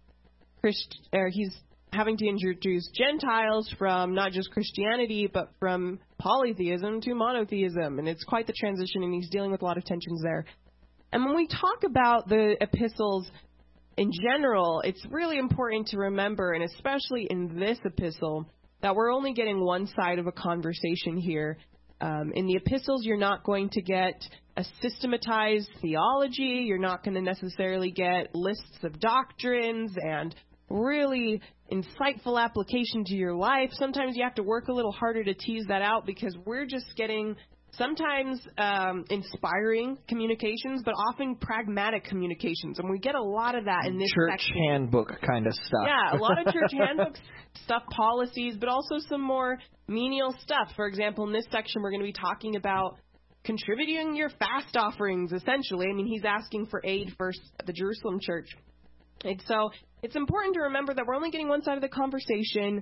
he's having to introduce Gentiles from not just Christianity, but from polytheism to monotheism. And it's quite the transition, and he's dealing with a lot of tensions there. And when we talk about the epistles in general, it's really important to remember, and especially in this epistle, that we're only getting one side of a conversation here. In the epistles, you're not going to get a systematized theology. You're not going to necessarily get lists of doctrines and really insightful application to your life. Sometimes you have to work a little harder to tease that out, because we're just getting sometimes inspiring communications, but often pragmatic communications. And we get a lot of that in this church section. handbook kind of stuff. Yeah, a lot of church handbook stuff, policies, but also some more menial stuff. For example, in this section, we're going to be talking about contributing your fast offerings, essentially. I mean, he's asking for aid for the Jerusalem church. And so it's important to remember that we're only getting one side of the conversation.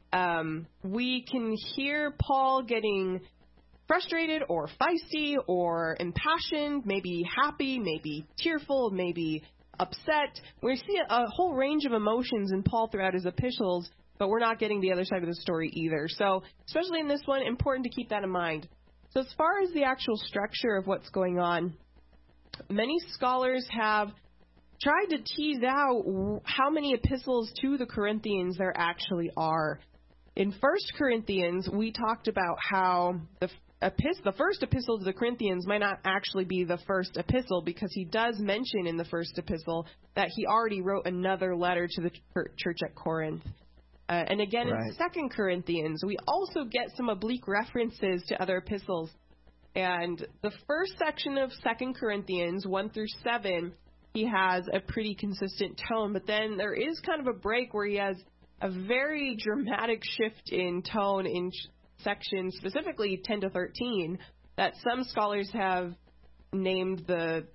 We can hear Paul getting frustrated or feisty or impassioned, maybe happy, maybe tearful, maybe upset. We see a whole range of emotions in Paul throughout his epistles, but we're not getting the other side of the story either. So, especially in this one, important to keep that in mind. So as far as the actual structure of what's going on, many scholars have tried to tease out how many epistles to the Corinthians there actually are. In 1 Corinthians, we talked about how the first epistle to the Corinthians might not actually be the first epistle, because he does mention in the first epistle that he already wrote another letter to the church at Corinth. And again, in 2 Corinthians, we also get some oblique references to other epistles. And the first section of 2 Corinthians, 1 through 7, he has a pretty consistent tone. But then there is kind of a break where he has a very dramatic shift in tone in sections, specifically 10 to 13, that some scholars have named the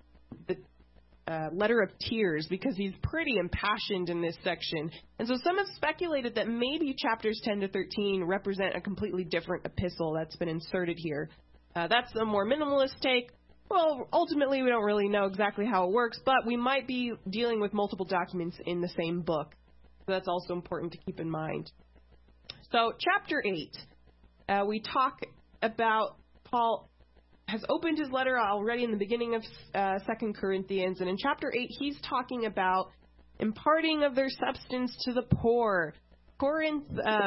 letter of tears, because he's pretty impassioned in this section. And so some have speculated that maybe chapters 10 to 13 represent a completely different epistle that's been inserted here. That's a more minimalist take. Well, ultimately, we don't really know exactly how it works, but we might be dealing with multiple documents in the same book. So that's also important to keep in mind. So chapter 8, we talk about Paul has opened his letter already in the beginning of 2 Corinthians, and in chapter 8, he's talking about imparting of their substance to the poor. Corinth,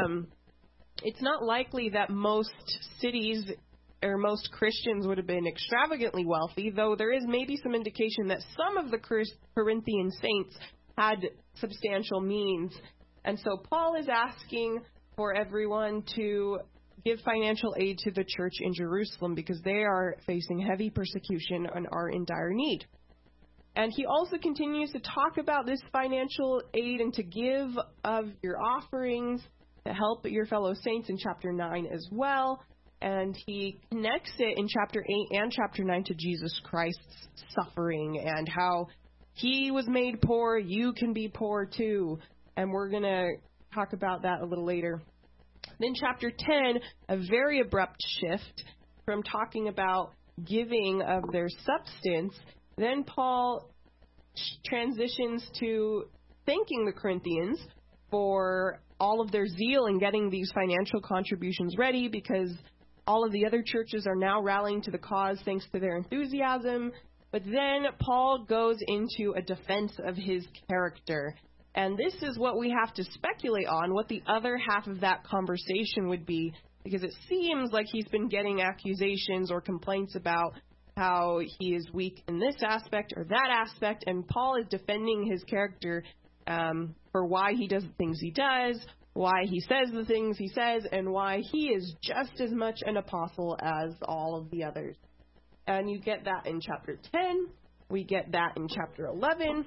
it's not likely that most cities or most Christians would have been extravagantly wealthy, though there is maybe some indication that some of the Corinthian saints had substantial means. And so Paul is asking for everyone to give financial aid to the church in Jerusalem, because they are facing heavy persecution and are in dire need. And he also continues to talk about this financial aid and to give of your offerings to help your fellow saints in chapter 9 as well. And he connects it in chapter 8 and chapter 9 to Jesus Christ's suffering and how he was made poor, you can be poor too. And we're going to talk about that a little later. Then chapter 10, a very abrupt shift from talking about giving of their substance. Then Paul transitions to thanking the Corinthians for all of their zeal in getting these financial contributions ready, because all of the other churches are now rallying to the cause thanks to their enthusiasm. But then Paul goes into a defense of his character. And this is what we have to speculate on, what the other half of that conversation would be, because it seems like he's been getting accusations or complaints about how he is weak in this aspect or that aspect, and Paul is defending his character for why he does the things he does, why he says the things he says, and why he is just as much an apostle as all of the others. And you get that in chapter 10. We get that in chapter 11.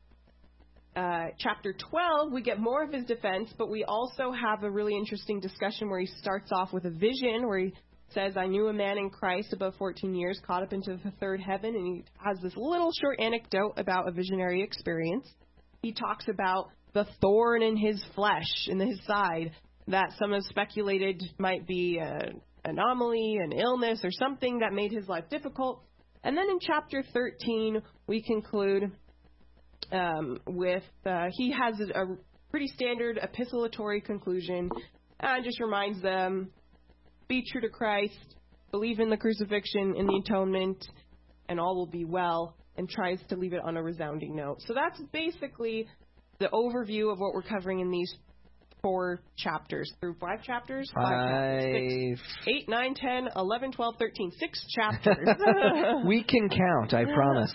Chapter 12, we get more of his defense, but we also have a really interesting discussion where he starts off with a vision where he says, I knew a man in Christ above 14 years, caught up into the third heaven, and he has this little short anecdote about a visionary experience. He talks about the thorn in his flesh, in his side, that some have speculated might be an anomaly, an illness, or something that made his life difficult. And then in chapter 13, we conclude with he has a pretty standard epistolatory conclusion and just reminds them, be true to Christ, believe in the crucifixion, in the atonement, and all will be well, and tries to leave it on a resounding note. So that's basically the overview of what we're covering in these 4 chapters. Through 5 chapters? 5 chapters. 6, 8, 9, 10, 11, 12, 13. 6 chapters. We can count, I promise.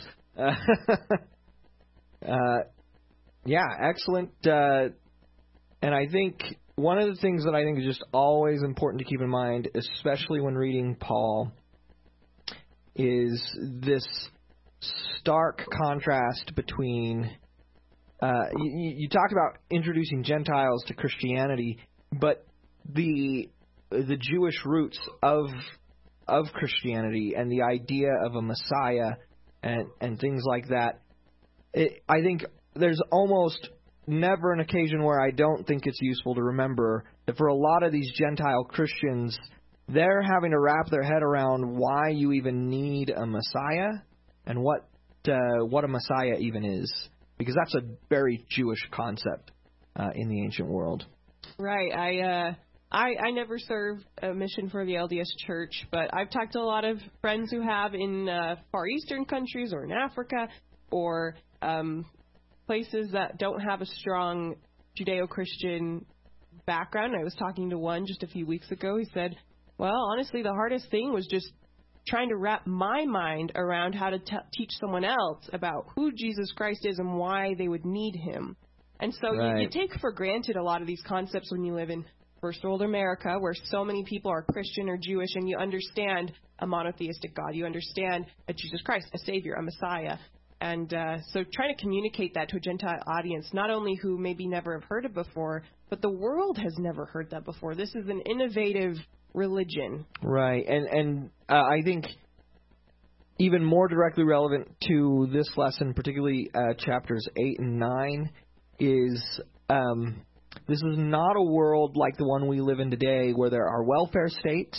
Yeah, excellent. And I think one of the things that I think is just always important to keep in mind, especially when reading Paul, is this stark contrast between you talk about introducing Gentiles to Christianity, but the Jewish roots of Christianity and the idea of a Messiah and things like that. I think there's almost never an occasion where I don't think it's useful to remember that for a lot of these Gentile Christians, they're having to wrap their head around why you even need a Messiah and what a Messiah even is, because that's a very Jewish concept in the ancient world. Right. I never served a mission for the LDS Church, but I've talked to a lot of friends who have in Far Eastern countries or in Africa or places that don't have a strong Judeo-Christian background. I was talking to one just a few weeks ago. He said, well, honestly, the hardest thing was just trying to wrap my mind around how to teach someone else about who Jesus Christ is and why they would need him. And so you take for granted a lot of these concepts when you live in First World America, where so many people are Christian or Jewish, and you understand a monotheistic God. You understand a Jesus Christ, a Savior, a Messiah. And so trying to communicate that to a Gentile audience, not only who maybe never have heard it before, but the world has never heard that before. This is an innovative religion. Right. And I think even more directly relevant to this lesson, particularly chapters 8 and 9, is this is not a world like the one we live in today where there are welfare states,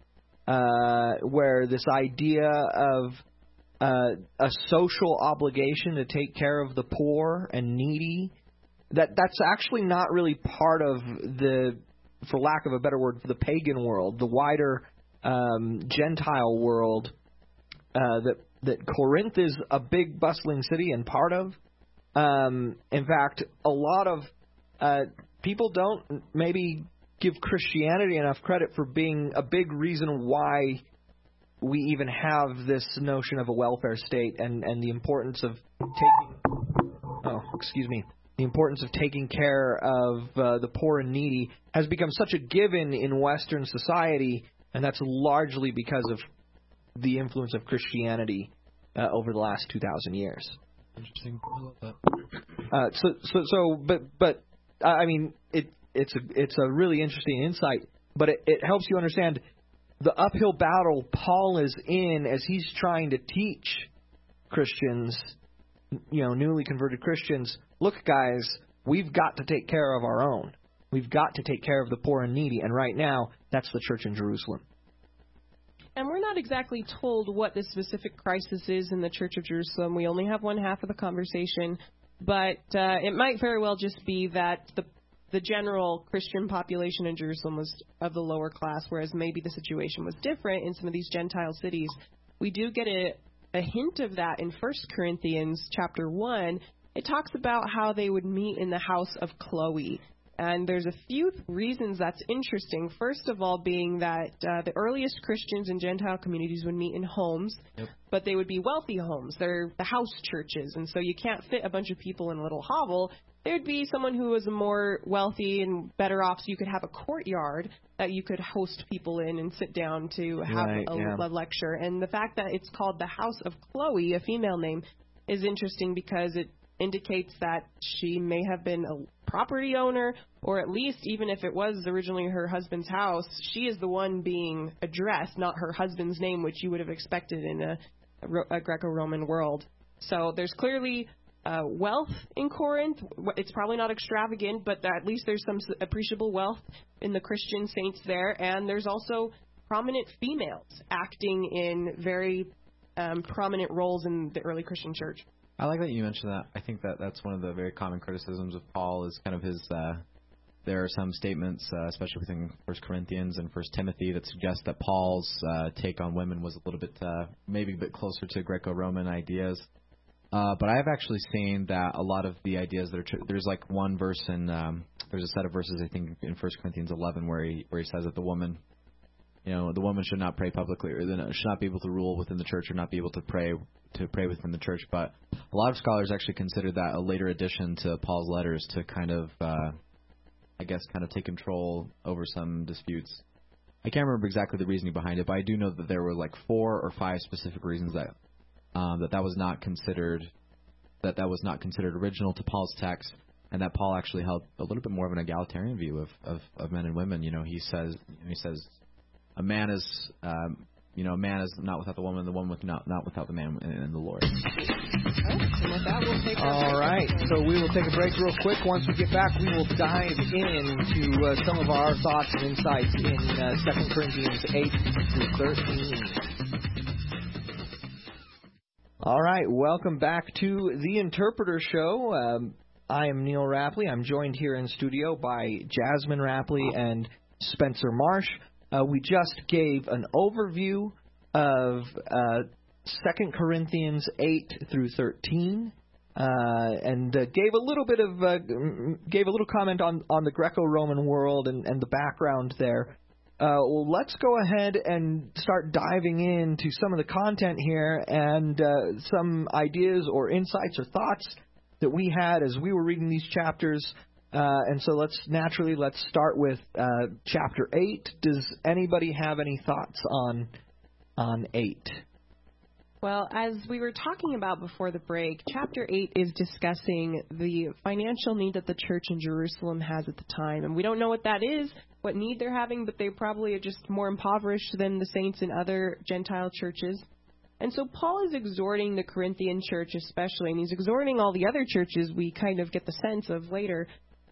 where this idea of a social obligation to take care of the poor and needy, that's actually not really part of the, for lack of a better word, the pagan world, the wider Gentile world that Corinth is a big bustling city and part of. In fact, a lot of people don't maybe give Christianity enough credit for being a big reason why we even have this notion of a welfare state and the importance of taking care of the poor and needy has become such a given in Western society, and that's largely because of the influence of Christianity over the last 2,000 years. Interesting. I love that. But I mean, it's a really interesting insight. But it helps you understand the uphill battle Paul is in as he's trying to teach Christians, newly converted Christians. Look, guys, we've got to take care of our own. We've got to take care of the poor and needy. And right now, that's the church in Jerusalem. And we're not exactly told what the specific crisis is in the Church of Jerusalem. We only have one half of the conversation. But it might very well just be that the general Christian population in Jerusalem was of the lower class, whereas maybe the situation was different in some of these Gentile cities. We do get a hint of that in 1 Corinthians chapter 1. It talks about how they would meet in the house of Chloe. And there's a few reasons that's interesting. First of all, being that the earliest Christians in Gentile communities would meet in homes, but they would be wealthy homes. They're the house churches, and so you can't fit a bunch of people in a little hovel. There'd be someone who was more wealthy and better off, so you could have a courtyard that you could host people in and sit down to have a lecture. And the fact that it's called the House of Chloe, a female name, is interesting because it indicates that she may have been a property owner, or at least even if it was originally her husband's house, she is the one being addressed, not her husband's name, which you would have expected in a Greco-Roman world. So there's clearly wealth in Corinth. It's probably not extravagant, but at least there's some appreciable wealth in the Christian saints there. And there's also prominent females acting in very prominent roles in the early Christian church. I like that you mentioned that. I think that's one of the very common criticisms of Paul is kind of his. There are some statements, especially within 1 Corinthians and 1 Timothy, that suggest that Paul's take on women was a little bit, maybe a bit closer to Greco-Roman ideas. But I've actually seen that a lot of the ideas that there's like one verse in there's a set of verses I think in 1 Corinthians 11 where he says that the woman should not pray publicly, or should not be able to rule within the church, or not be able to pray within the church. But a lot of scholars actually consider that a later addition to Paul's letters to kind of take control over some disputes. I can't remember exactly the reasoning behind it, but I do know that there were like 4 or 5 specific reasons that was not considered original to Paul's text, and that Paul actually held a little bit more of an egalitarian view of men and women. He says a man is not without the woman, the woman not without the man in the Lord. All right, so we will take a break real quick. Once we get back, we will dive into some of our thoughts and insights in 2 Corinthians 8 through 13. All right, welcome back to The Interpreter Show. I am Neil Rapley. I'm joined here in studio by Jasmine Rapley and Spencer Marsh. We just gave an overview of 2 Corinthians 8 through 13, and gave a little comment on the Greco-Roman world and the background there. Well, let's go ahead and start diving into some of the content here and some ideas or insights or thoughts that we had as we were reading these chapters. And so let's start with chapter 8. Does anybody have any thoughts on 8? Well, as we were talking about before the break, chapter 8 is discussing the financial need that the church in Jerusalem has at the time. And we don't know what that is, what need they're having, but they probably are just more impoverished than the saints in other Gentile churches. And so Paul is exhorting the Corinthian church especially, and he's exhorting all the other churches we kind of get the sense of later,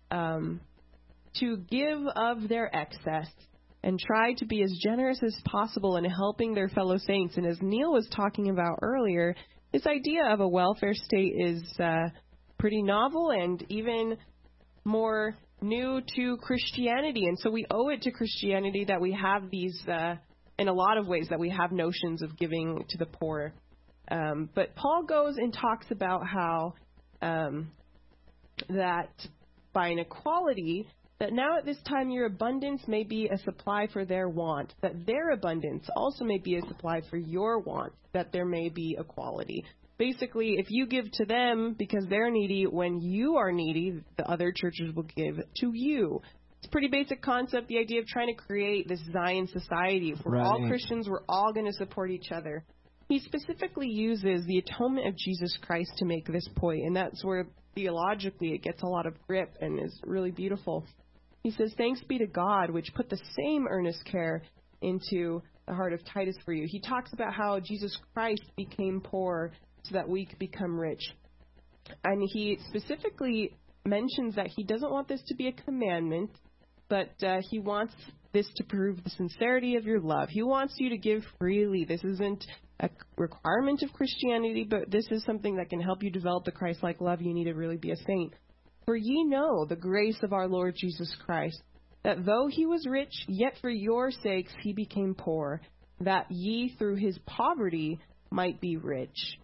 to give of their excess and try to be as generous as possible in helping their fellow saints. And as Neil was talking about earlier, this idea of a welfare state is pretty novel and even more new to Christianity. And so we owe it to Christianity that we have these, in a lot of ways, that we have notions of giving to the poor. But Paul goes and talks about how that by inequality, that now at this time your abundance may be a supply for their want, that their abundance also may be a supply for your want, that there may be equality. Basically, if you give to them because they're needy, when you are needy, the other churches will give to you. It's a pretty basic concept, the idea of trying to create this Zion society. If we're all Christians, we're all going to support each other. he specifically uses the atonement of Jesus Christ to make this point, and that's where theologically it gets a lot of grip and is really beautiful. He says, "Thanks be to God, which put the same earnest care into the heart of Titus for you." He talks about how Jesus Christ became poor so that we could become rich. And he specifically mentions that he doesn't want this to be a commandment, but he wants this to prove the sincerity of your love. He wants you to give freely. This isn't a requirement of Christianity, but this is something that can help you develop the Christ-like love you need to really be a saint. "For ye know the grace of our Lord Jesus Christ, that though he was rich, yet for your sakes he became poor, that ye through his poverty might be rich."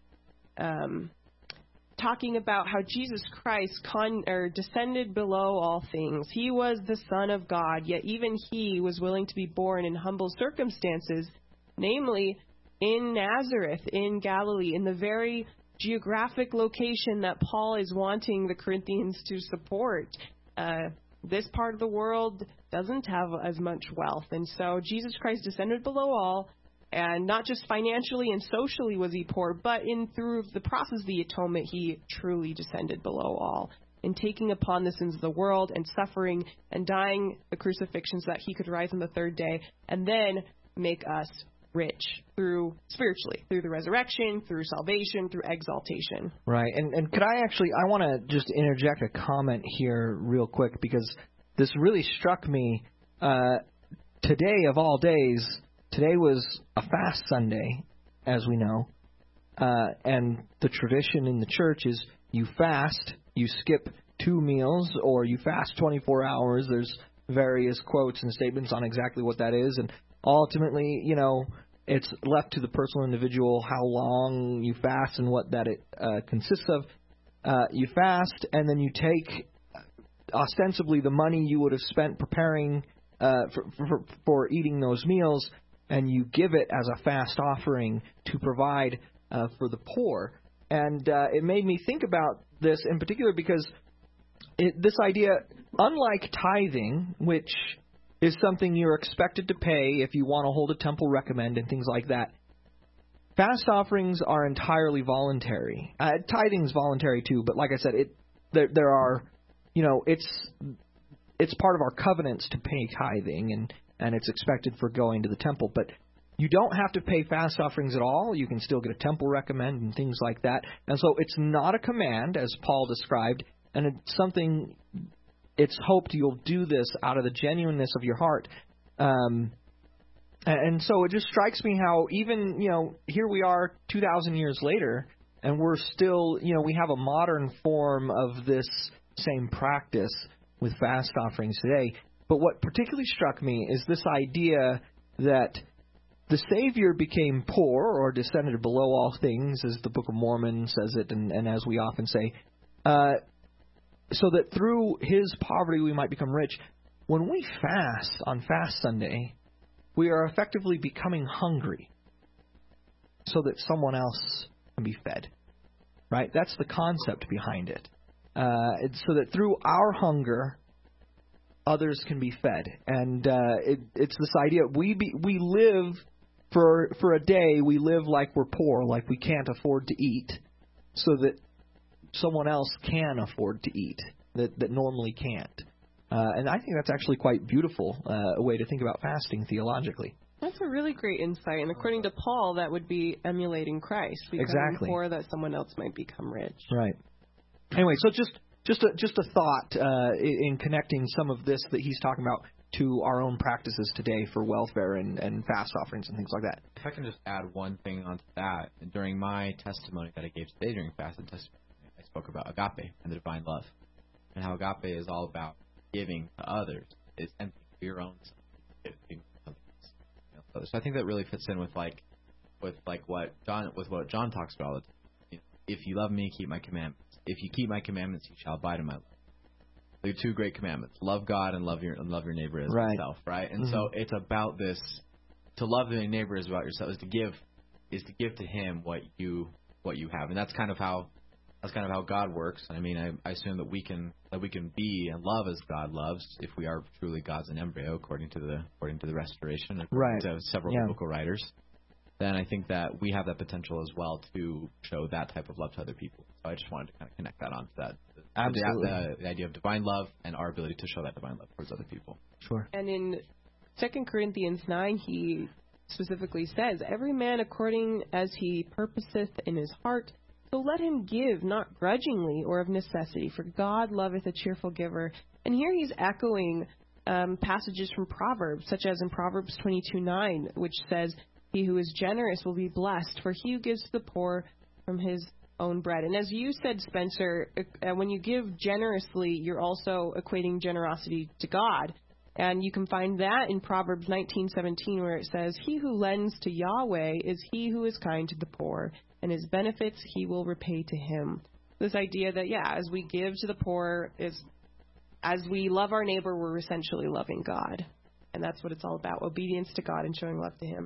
Talking about how Jesus Christ descended below all things. He was the Son of God, yet even he was willing to be born in humble circumstances, namely in Nazareth, in Galilee, in the very geographic location that Paul is wanting the Corinthians to support. This part of the world doesn't have as much wealth, and so Jesus Christ descended below all, and not just financially and socially was he poor, but through the process of the atonement, he truly descended below all, in taking upon the sins of the world and suffering and dying the crucifixion so that he could rise on the third day and then make us rich spiritually, through the resurrection, through salvation, through exaltation. Right. And could I want to just interject a comment here real quick, because this really struck me. Today of all days, today was a fast Sunday, as we know. And the tradition in the church is you fast, you skip 2 meals, or you fast 24 hours. There's various quotes and statements on exactly what that is. And ultimately, it's left to the personal individual how long you fast and what that it consists of. You fast, and then you take ostensibly the money you would have spent preparing for eating those meals, and you give it as a fast offering to provide for the poor. And it made me think about this in particular because this idea, unlike tithing, which is something you're expected to pay if you want to hold a temple recommend and things like that, fast offerings are entirely voluntary. Tithing is voluntary too, but like I said, there are, it's part of our covenants to pay tithing, and it's expected for going to the temple. But you don't have to pay fast offerings at all. You can still get a temple recommend and things like that. And so it's not a command, as Paul described, and it's something. It's hoped you'll do this out of the genuineness of your heart. And so it just strikes me how even, here we are 2,000 years later, and we're still, we have a modern form of this same practice with fast offerings today. But what particularly struck me is this idea that the Savior became poor or descended below all things, as the Book of Mormon says it, and as we often say, so that through his poverty we might become rich. When we fast on Fast Sunday, we are effectively becoming hungry so that someone else can be fed. Right? That's the concept behind it. It's so that through our hunger, others can be fed. And it's this idea, we live for a day, we live like we're poor, like we can't afford to eat, so that someone else can afford to eat that normally can't. And I think that's actually quite beautiful, a way to think about fasting theologically. That's a really great insight. And according to Paul, that would be emulating Christ. Becoming poor that someone else might become rich. Right. Anyway, so just a thought in connecting some of this that he's talking about to our own practices today for welfare and fast offerings and things like that. If I can just add one thing onto that. During my testimony that I gave today during fasting testimony, I spoke about agape and the divine love, and how agape is all about giving to others. It's empty for your own self. So I think that really fits in with what John talks about. If you love me, keep my commandments. If you keep my commandments, you shall abide in my love. The 2 great commandments: love God and love your neighbor as yourself. Right. And so it's about this. To love your neighbor is about yourself. Is to give to him what you have, and that's kind of how God works. I mean, I assume that we can be and love as God loves if we are truly God's in embryo, according to the Restoration, according to several biblical writers. then I think that we have that potential as well to show that type of love to other people. So I just wanted to kind of connect that onto that. Absolutely. The idea of divine love and our ability to show that divine love towards other people. Sure. And in 2 Corinthians 9, he specifically says, every man according as he purposeth in his heart, so let him give, not grudgingly or of necessity, for God loveth a cheerful giver. And here he's echoing passages from Proverbs, such as in Proverbs 22:9, which says, he who is generous will be blessed, for he who gives to the poor from his own bread. And as you said, Spencer, when you give generously, you're also equating generosity to God. And you can find that in Proverbs 19:17, where it says, he who lends to Yahweh is he who is kind to the poor, and his benefits he will repay to him. This idea that, as we give to the poor, as we love our neighbor, we're essentially loving God. And that's what it's all about, obedience to God and showing love to him.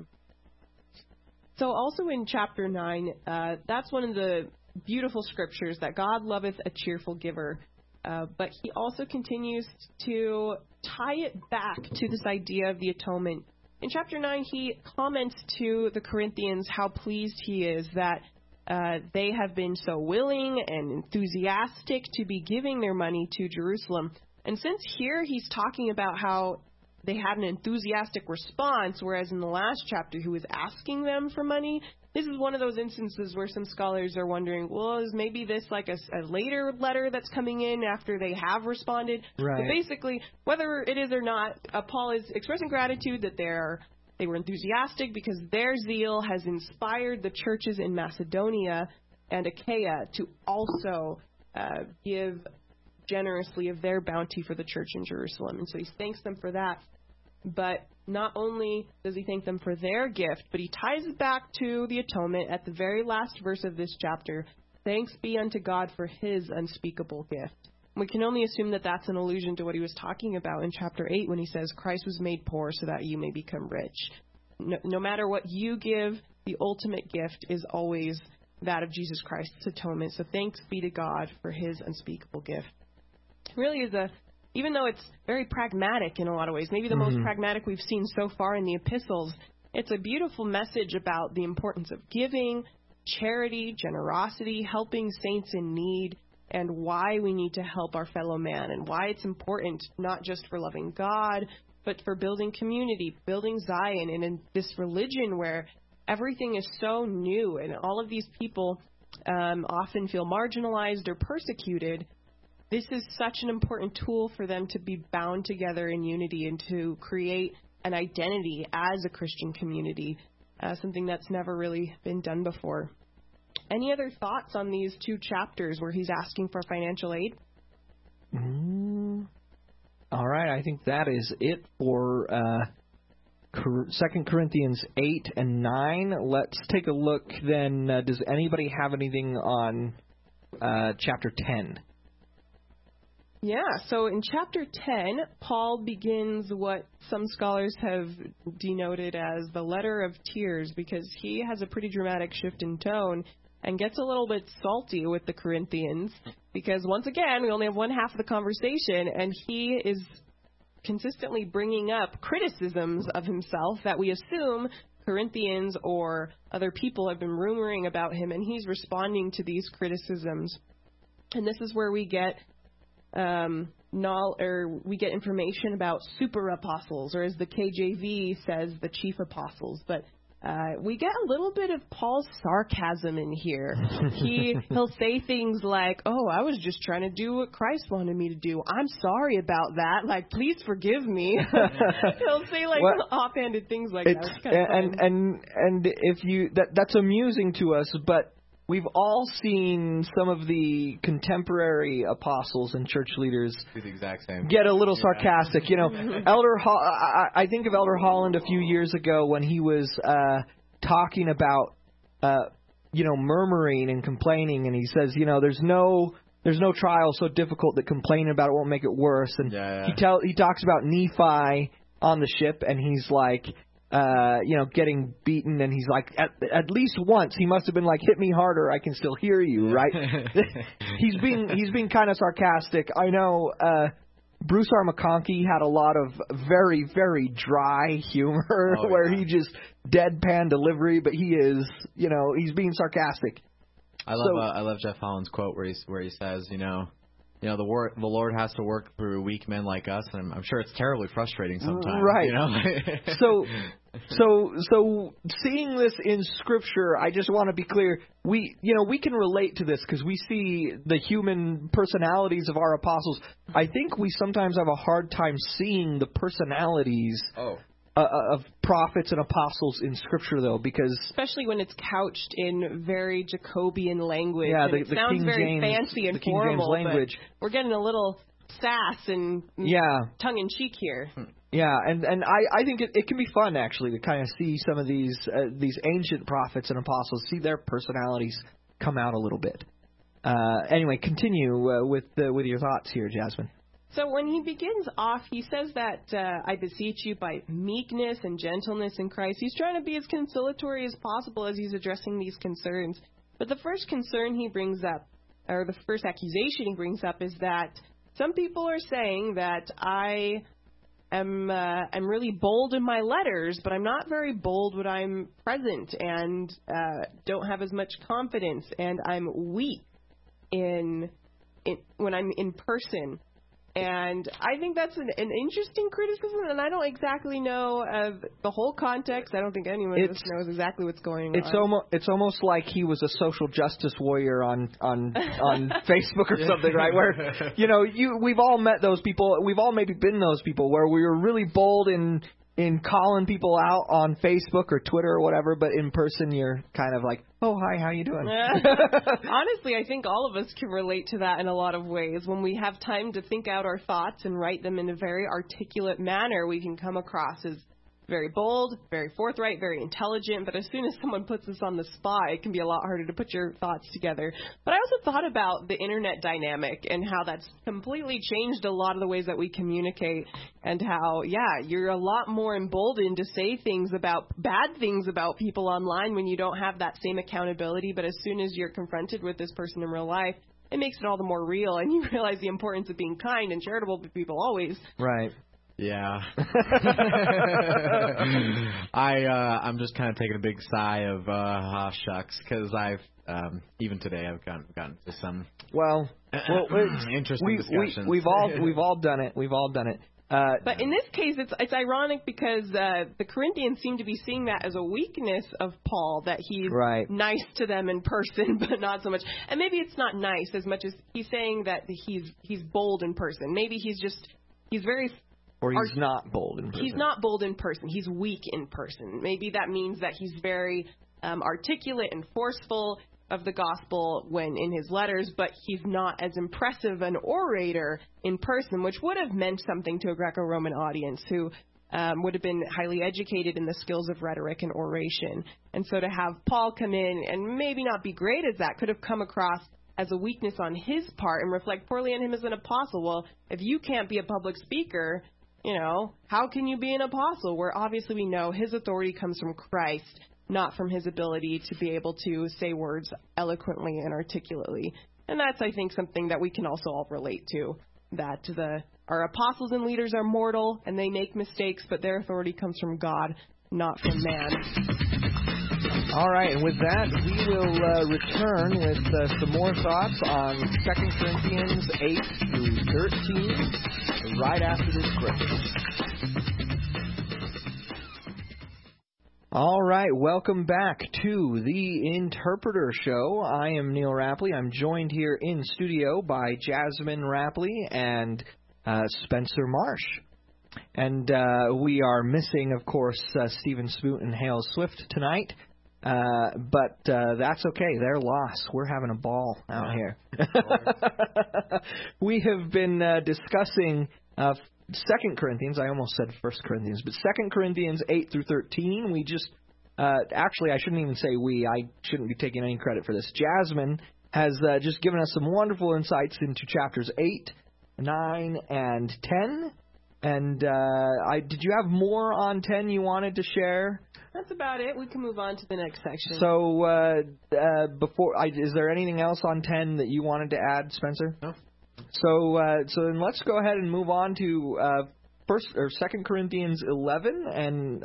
So also in chapter 9, that's one of the beautiful scriptures, that God loveth a cheerful giver. But he also continues to tie it back to this idea of the atonement. In chapter 9, he comments to the Corinthians how pleased he is that they have been so willing and enthusiastic to be giving their money to Jerusalem. And since here he's talking about how they had an enthusiastic response, whereas in the last chapter he was asking them for money, this is one of those instances where some scholars are wondering, well, is maybe this like a later letter that's coming in after they have responded? Right. But basically, whether it is or not, Paul is expressing gratitude that they were enthusiastic because their zeal has inspired the churches in Macedonia and Achaia to also give generously of their bounty for the church in Jerusalem. And so he thanks them for that. But not only does he thank them for their gift, but he ties it back to the atonement at the very last verse of this chapter. Thanks be unto God for his unspeakable gift. We can only assume that that's an allusion to what he was talking about in chapter 8 when he says, Christ was made poor so that you may become rich. No matter what you give, the ultimate gift is always that of Jesus Christ's atonement. So thanks be to God for his unspeakable gift. It really is even though it's very pragmatic in a lot of ways, maybe the most pragmatic we've seen so far in the epistles, it's a beautiful message about the importance of giving, charity, generosity, helping saints in need, and why we need to help our fellow man, and why it's important not just for loving God, but for building community, building Zion, and in this religion where everything is so new and all of these people often feel marginalized or persecuted. This is such an important tool for them to be bound together in unity and to create an identity as a Christian community, something that's never really been done before. Any other thoughts on these two chapters where he's asking for financial aid? All right, I think that is it for 2 Corinthians 8 and 9. Let's take a look then. Does anybody have anything on chapter 10? Yeah, so in chapter 10, Paul begins what some scholars have denoted as the letter of tears, because he has a pretty dramatic shift in tone and gets a little bit salty with the Corinthians, because once again, we only have one half of the conversation, and he is consistently bringing up criticisms of himself that we assume Corinthians or other people have been rumoring about him, and he's responding to these criticisms. And this is where we get we get information about super apostles, or as the KJV says, the chief apostles. But we get a little bit of Paul's sarcasm in here. He'll say things like, "Oh, I was just trying to do what Christ wanted me to do. I'm sorry about that. Like, please forgive me." He'll say like offhanded things like that. It's kind of fun. And if you that's amusing to us, but we've all seen some of the contemporary apostles and church leaders do the exact same. Get a little sarcastic. You know, I think of Elder Holland a few years ago when he was talking about, murmuring and complaining, and he says, there's no trial so difficult that complaining about it won't make it worse. And he talks about Nephi on the ship, and he's like, getting beaten, and he's like, at least once he must have been like, hit me harder, I can still hear you, right? He's being kind of sarcastic. I know Bruce R. McConkie had a lot of very, very dry humor where he just deadpan delivery, but he is, he's being sarcastic. I love Jeff Holland's quote where he says, the Lord has to work through weak men like us, and I'm sure it's terribly frustrating sometimes. Right. So seeing this in Scripture, I just want to be clear. We can relate to this because we see the human personalities of our apostles. I think we sometimes have a hard time seeing the personalities of prophets and apostles in Scripture, though, because especially when it's couched in very Jacobean language. Yeah, it sounds King very James, fancy and the King formal, James language. but we're getting a little sass and tongue in cheek here. Yeah, and I think it can be fun actually to kind of see some of these ancient prophets and apostles, see their personalities come out a little bit. Anyway, continue with your thoughts here, Jasmine. So when he begins off, he says that I beseech you by meekness and gentleness in Christ. He's trying to be as conciliatory as possible as he's addressing these concerns. But the first concern he brings up, or the first accusation he brings up, is that some people are saying that I'm really bold in my letters, but I'm not very bold when I'm present and don't have as much confidence, and I'm weak when I'm in person. And I think that's an interesting criticism, and I don't exactly know the whole context. I don't think anyone of us knows exactly what's going on. It's almost like he was a social justice warrior on Facebook or something, right? Where we've all met those people. We've all maybe been those people where we were really bold in calling people out on Facebook or Twitter or whatever, but in person you're kind of like, oh, hi, how you doing? Honestly, I think all of us can relate to that in a lot of ways. When we have time to think out our thoughts and write them in a very articulate manner, we can come across as very bold, very forthright, very intelligent, but as soon as someone puts us on the spot, it can be a lot harder to put your thoughts together. But I also thought about the internet dynamic and how that's completely changed a lot of the ways that we communicate, and how, you're a lot more emboldened to say bad things about people online when you don't have that same accountability, but as soon as you're confronted with this person in real life, it makes it all the more real, and you realize the importance of being kind and charitable to people always. Right. Yeah. I'm just kind of taking a big sigh of shucks, because I've even today I've gotten to some interesting discussions. We've all done it. We've all done it. But in this case, it's ironic because the Corinthians seem to be seeing that as a weakness of Paul, that he's nice to them in person, but not so much. And maybe it's not nice as much as he's saying that he's bold in person. Maybe he's very. Or he's not bold in person. He's not bold in person. He's weak in person. Maybe that means that he's very articulate and forceful of the gospel when in his letters, but he's not as impressive an orator in person, which would have meant something to a Greco-Roman audience who would have been highly educated in the skills of rhetoric and oration. And so to have Paul come in and maybe not be great as that could have come across as a weakness on his part and reflect poorly on him as an apostle. Well, if you can't be a public speaker, how can you be an apostle? Where obviously we know his authority comes from Christ, not from his ability to be able to say words eloquently and articulately. And that's, I think, something that we can also all relate to, that our apostles and leaders are mortal and they make mistakes, but their authority comes from God, not from man. All right, and with that, we will return with some more thoughts on 2 Corinthians 8 through 13 right after this break. All right, welcome back to the Interpreter Show. I am Neil Rapley. I'm joined here in studio by Jasmine Rapley and Spencer Marsh. And we are missing, of course, Stephen Smoot and Hale Swift tonight. But that's okay. Their loss. We're having a ball out here. We have been discussing 2 Corinthians. I almost said 1 Corinthians, but 2 Corinthians 8 through 13. We just actually, I shouldn't even say we. I shouldn't be taking any credit for this. Jasmine has just given us some wonderful insights into chapters 8, 9, and 10. And did you have more on 10 you wanted to share? That's about it. We can move on to the next section. So, is there anything else on 10 that you wanted to add, Spencer? No. So then let's go ahead and move on to 2 Corinthians 11, and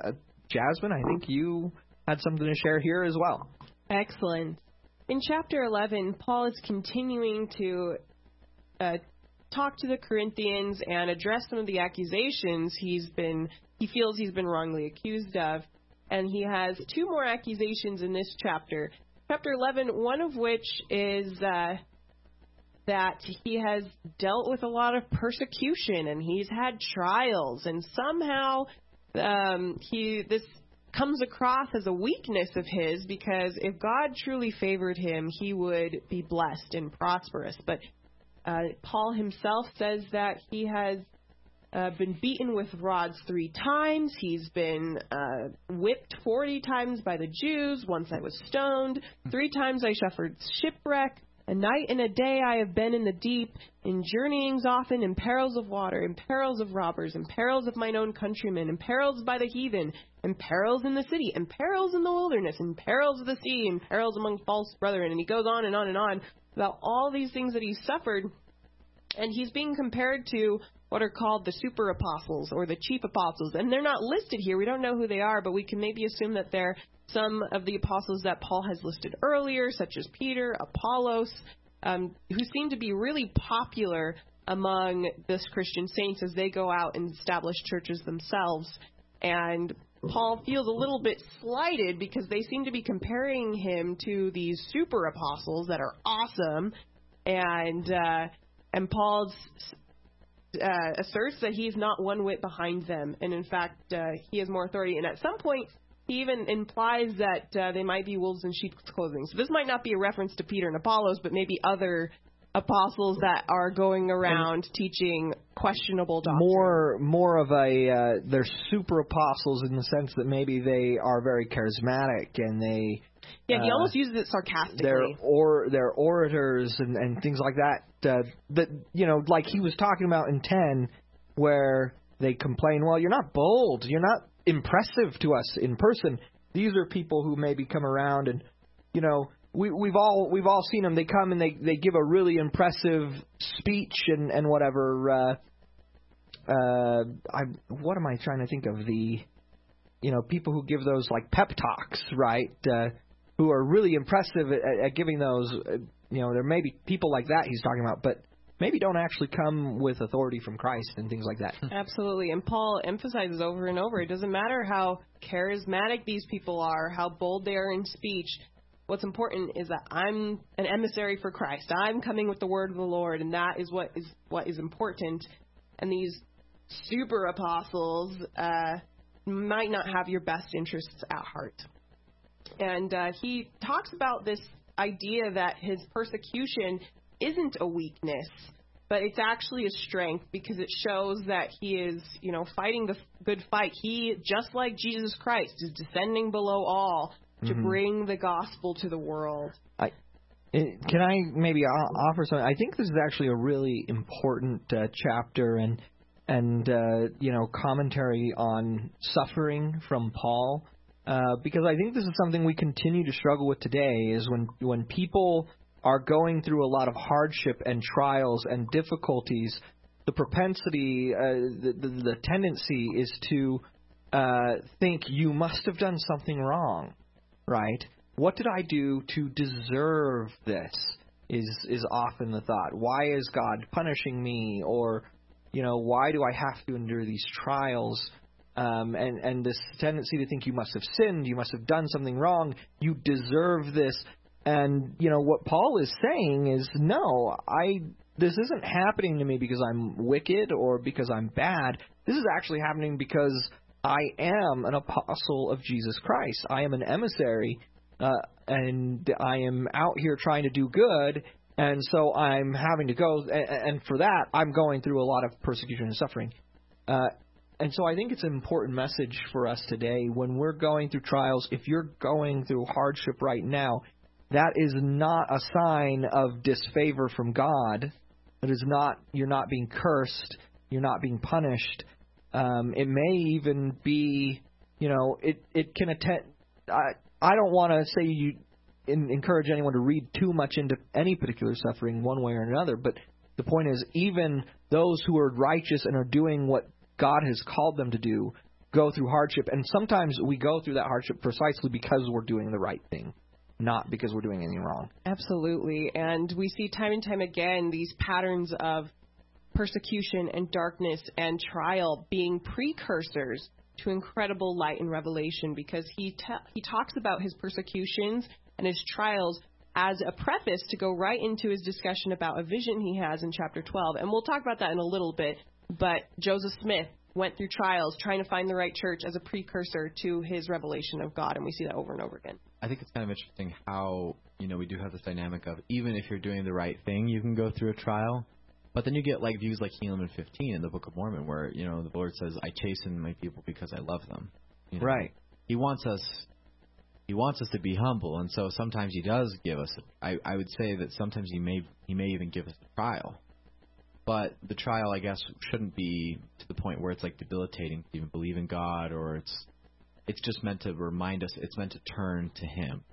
Jasmine, I think you had something to share here as well. Excellent. In chapter 11, Paul is continuing to talk to the Corinthians and address some of the accusations he feels he's been wrongly accused of. And he has two more accusations in this chapter. Chapter 11, one of which is that he has dealt with a lot of persecution and he's had trials, and somehow this comes across as a weakness of his, because if God truly favored him, he would be blessed and prosperous. But Paul himself says that he has been beaten with rods 3 times. He's been whipped 40 times by the Jews. Once I was stoned. 3 times I suffered shipwreck. A night and a day I have been in the deep, in journeyings often, in perils of water, in perils of robbers, in perils of mine own countrymen, in perils by the heathen, in perils in the city, in perils in the wilderness, in perils of the sea, in perils among false brethren. And he goes on and on and on about all these things that he suffered. And he's being compared to what are called the super apostles or the chief apostles. And they're not listed here. We don't know who they are, but we can maybe assume that they're some of the apostles that Paul has listed earlier, such as Peter, Apollos, who seem to be really popular among this Christian saints as they go out and establish churches themselves. And Paul feels a little bit slighted because they seem to be comparing him to these super apostles that are awesome. And Paul asserts that he's not one whit behind them. And in fact, he has more authority. And at some point, he even implies that they might be wolves in sheep's clothing. So this might not be a reference to Peter and Apollos, but maybe other apostles that are going around teaching questionable doctrine. More of a they're super apostles in the sense that maybe they are very charismatic and they. Yeah, he almost uses it sarcastically. They're orators and things like that. That like he was talking about in 10, where they complain, well, you're not bold, you're not impressive to us in person. These are people who maybe come around and we've all seen them. They come and they give a really impressive speech and whatever. What am I trying to think of? The people who give those like pep talks, right? Who are really impressive at giving those. There may be people like that he's talking about, but maybe don't actually come with authority from Christ and things like that. Absolutely. And Paul emphasizes over and over, it doesn't matter how charismatic these people are, how bold they are in speech. What's important is that I'm an emissary for Christ. I'm coming with the word of the Lord, and that is what is important. And these super apostles might not have your best interests at heart. And he talks about this idea that his persecution isn't a weakness, but it's actually a strength, because it shows that he is, fighting the good fight. He, just like Jesus Christ, is descending below all to bring the gospel to the world. Can I maybe offer something? I think this is actually a really important chapter and commentary on suffering from Paul, because I think this is something we continue to struggle with today. Is when people are going through a lot of hardship and trials and difficulties, the propensity, the tendency is to think you must have done something wrong, right? What did I do to deserve this is often the thought. Why is God punishing me? Or, why do I have to endure these trials? And this tendency to think you must have sinned, you must have done something wrong, you deserve this. And, what Paul is saying is, no, this isn't happening to me because I'm wicked or because I'm bad. This is actually happening because I am an apostle of Jesus Christ. I am an emissary, and I am out here trying to do good, and so I'm having to go, and for that, I'm going through a lot of persecution and suffering. And so I think it's an important message for us today. When we're going through trials, if you're going through hardship right now, that is not a sign of disfavor from God. It is not. You're not being cursed. You're not being punished. It may even be, it can attend. I don't want to say encourage anyone to read too much into any particular suffering one way or another. But the point is, even those who are righteous and are doing what God has called them to do, go through hardship, and sometimes we go through that hardship precisely because we're doing the right thing, not because we're doing anything wrong. Absolutely. And we see time and time again these patterns of persecution and darkness and trial being precursors to incredible light and revelation, because he talks about his persecutions and his trials as a preface to go right into his discussion about a vision he has in chapter 12. And we'll talk about that in a little bit. But Joseph Smith went through trials trying to find the right church as a precursor to his revelation of God. And we see that over and over again. I think it's kind of interesting how, we do have this dynamic of even if you're doing the right thing, you can go through a trial. But then you get like views like Helaman 15 in the Book of Mormon where, the Lord says, I chasten my people because I love them. Right. He wants us to be humble, and so sometimes he does give us. I would say that sometimes he may even give us a trial, but the trial, I guess, shouldn't be to the point where it's like debilitating to even believe in God, or it's just meant to remind us. It's meant to turn to Him.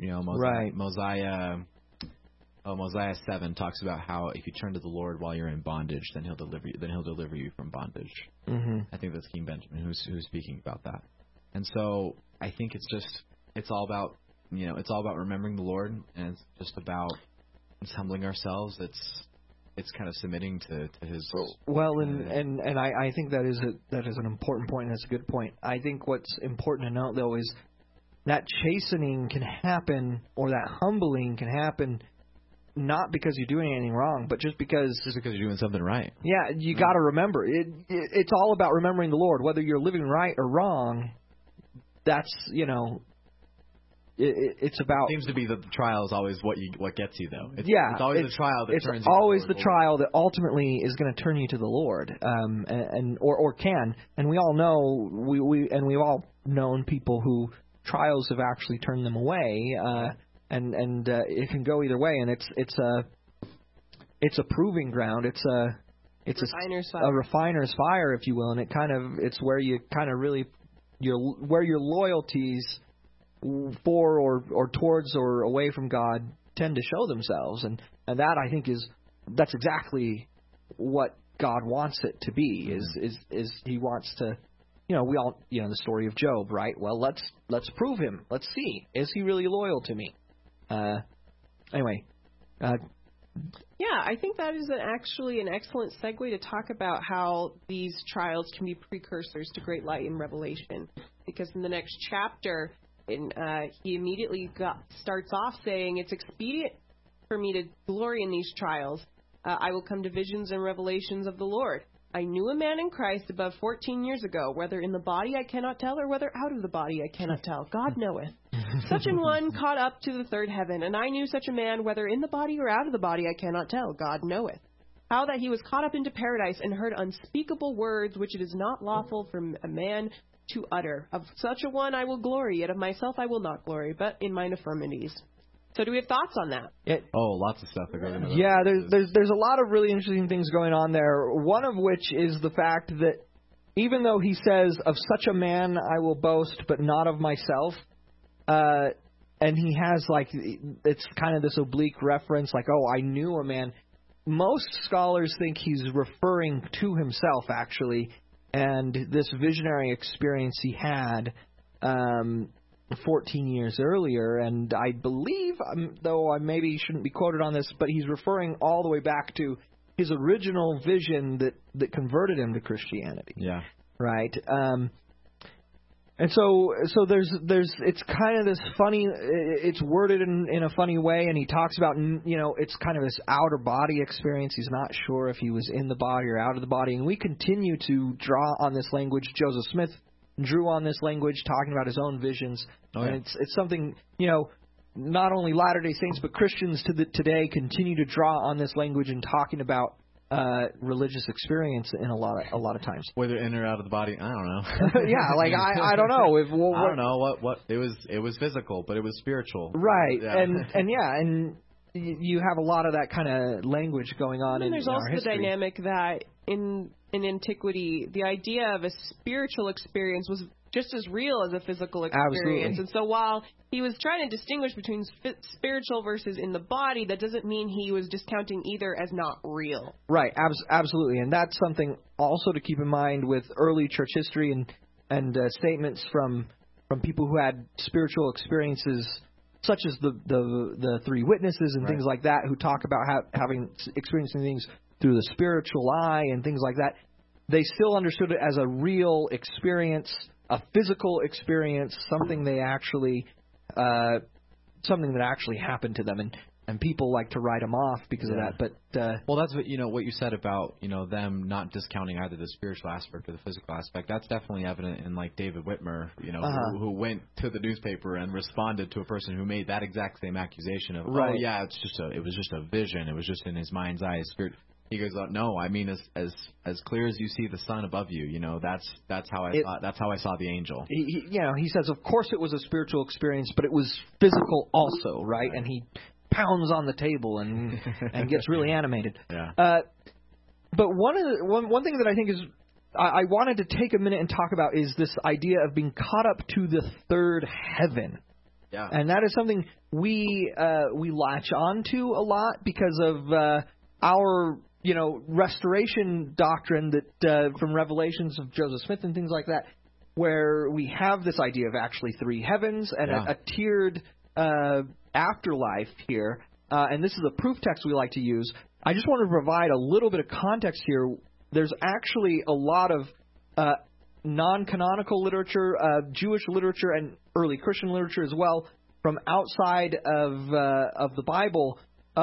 Mosiah 7 talks about how if you turn to the Lord while you're in bondage, then He'll deliver you from bondage. Mm-hmm. I think that's King Benjamin who's speaking about that, and so I think it's all about remembering the Lord, and it's just about humbling ourselves. It's kind of submitting to His. Well, and I think that is an important point, and that's a good point. I think what's important to note though is that chastening can happen, or that humbling can happen, not because you're doing anything wrong, but just because you're doing something right. Yeah, you got to remember it's all about remembering the Lord, whether you're living right or wrong. That's it's about. It seems to be that the trial is always what gets you, though. It's always the trial that turns you. It's always the trial that ultimately is going to turn you to the Lord, or can. And we all know we've all known people who trials have actually turned them away, and it can go either way. And it's a proving ground. It's a refiner's fire, if you will, and it's where you kind of really where your loyalties for or towards or away from God tend to show themselves, and that I think that's exactly what God wants it to be. Is He wants to, we all the story of Job, right? Well, let's prove him. Let's see, is he really loyal to me? Anyway. Yeah, I think that is actually an excellent segue to talk about how these trials can be precursors to great light and revelation. Because in the next chapter, he immediately starts off saying, it's expedient for me to glory in these trials. I will come to visions and revelations of the Lord. I knew a man in Christ above 14 years ago, whether in the body I cannot tell, or whether out of the body I cannot tell. God knoweth. Such an one caught up to the third heaven, and I knew such a man, whether in the body or out of the body I cannot tell. God knoweth. How that he was caught up into paradise and heard unspeakable words which it is not lawful for a man to utter. Of such a one I will glory, yet of myself I will not glory, but in mine infirmities. So do we have thoughts on that? Lots of stuff that goes into that. Yeah, there's a lot of really interesting things going on there. One of which is the fact that even though he says, of such a man I will boast, but not of myself, and he has it's kind of this oblique reference, like, oh, I knew a man. Most scholars think he's referring to himself, actually, and this visionary experience he had 14 years earlier, and I believe, though I maybe shouldn't be quoted on this, but he's referring all the way back to his original vision that converted him to Christianity. Yeah. Right. And so there's it's kind of this funny, it's worded in a funny way, and he talks about, it's kind of this outer body experience. He's not sure if he was in the body or out of the body, and we continue to draw on this language. Joseph Smith drew on this language, talking about his own visions, and it's something, not only Latter-day Saints but Christians today continue to draw on this language and talking about religious experience in a lot of times. Whether in or out of the body, I don't know. Yeah, I don't know. I don't know what it was physical, but it was spiritual. Right, yeah. and you have a lot of that kind of language going on in our history. There's also the dynamic that in antiquity, the idea of a spiritual experience was just as real as a physical experience. Absolutely. And so while he was trying to distinguish between spiritual versus in the body, that doesn't mean he was discounting either as not real. Right, absolutely. And that's something also to keep in mind with early church history. And statements from people who had spiritual experiences, such as the three witnesses and things like that, who talk about experiencing things through the spiritual eye and things like that. They still understood it as a real experience, a physical experience, something that actually happened to them, and people like to write them off because of that. But well, that's what you said about them not discounting either the spiritual aspect or the physical aspect. That's definitely evident in like David Whitmer, who went to the newspaper and responded to a person who made that exact same accusation of, oh yeah, it was just a vision, it was just in his mind's eye, spirit. He goes, oh, no, I mean as clear as you see the sun above you, that's how I saw the angel. He says, of course it was a spiritual experience, but it was physical also, right? And he pounds on the table and gets really animated. Yeah. But one thing that I think is I wanted to take a minute and talk about is this idea of being caught up to the third heaven. Yeah. And that is something we latch on to a lot because of our restoration doctrine that from Revelations of Joseph Smith and things like that, where we have this idea of actually three heavens and a tiered afterlife here. And this is a proof text we like to use. I just want to provide a little bit of context here. There's actually a lot of non-canonical literature, Jewish literature, and early Christian literature as well, from outside of the Bible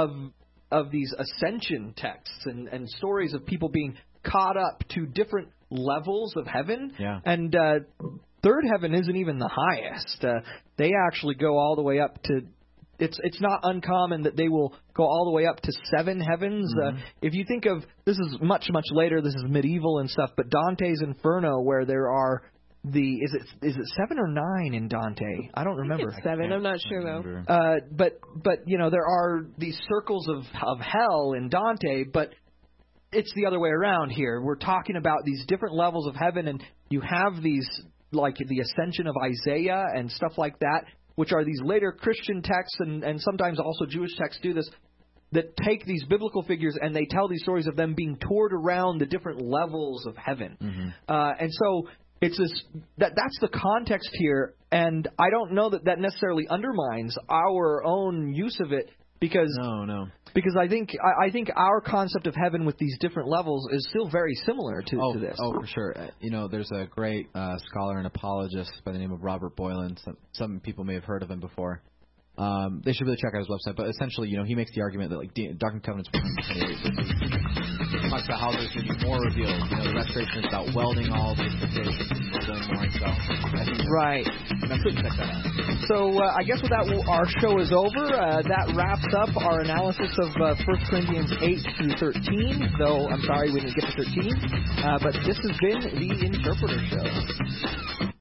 of these ascension texts and stories of people being caught up to different levels of heaven. Yeah. And third heaven isn't even the highest. They actually go all the way up to. It's not uncommon that they will go all the way up to 7 heavens. Mm-hmm. If you think of this is much later. This is medieval and stuff. But Dante's Inferno, where there are is it 7 or 9 in Dante? I don't remember. It's 7. I'm not sure though. But there are these circles of hell in Dante, but it's the other way around here. We're talking about these different levels of heaven, and you have these like the ascension of Isaiah and stuff like that, which are these later Christian texts and sometimes also Jewish texts do this, that take these biblical figures and they tell these stories of them being toured around the different levels of heaven. Mm-hmm. And so it's that's the context here, and I don't know that necessarily undermines our own use of it because because I think our concept of heaven with these different levels is still very similar to this. Oh, for sure. There's a great scholar and apologist by the name of Robert Boylan. Some people may have heard of him before. They should really check out his website. But essentially, he makes the argument that like Doctrine and Covenants 128 talks about how there's going to be more revealed. The restoration is about welding all the expectations and revealing more itself. Right. And I couldn't check that out. So I guess with that, our show is over. That wraps up our analysis of 1 Corinthians 8 through 13. Though I'm sorry we didn't get to 13. But this has been the Interpreter Show.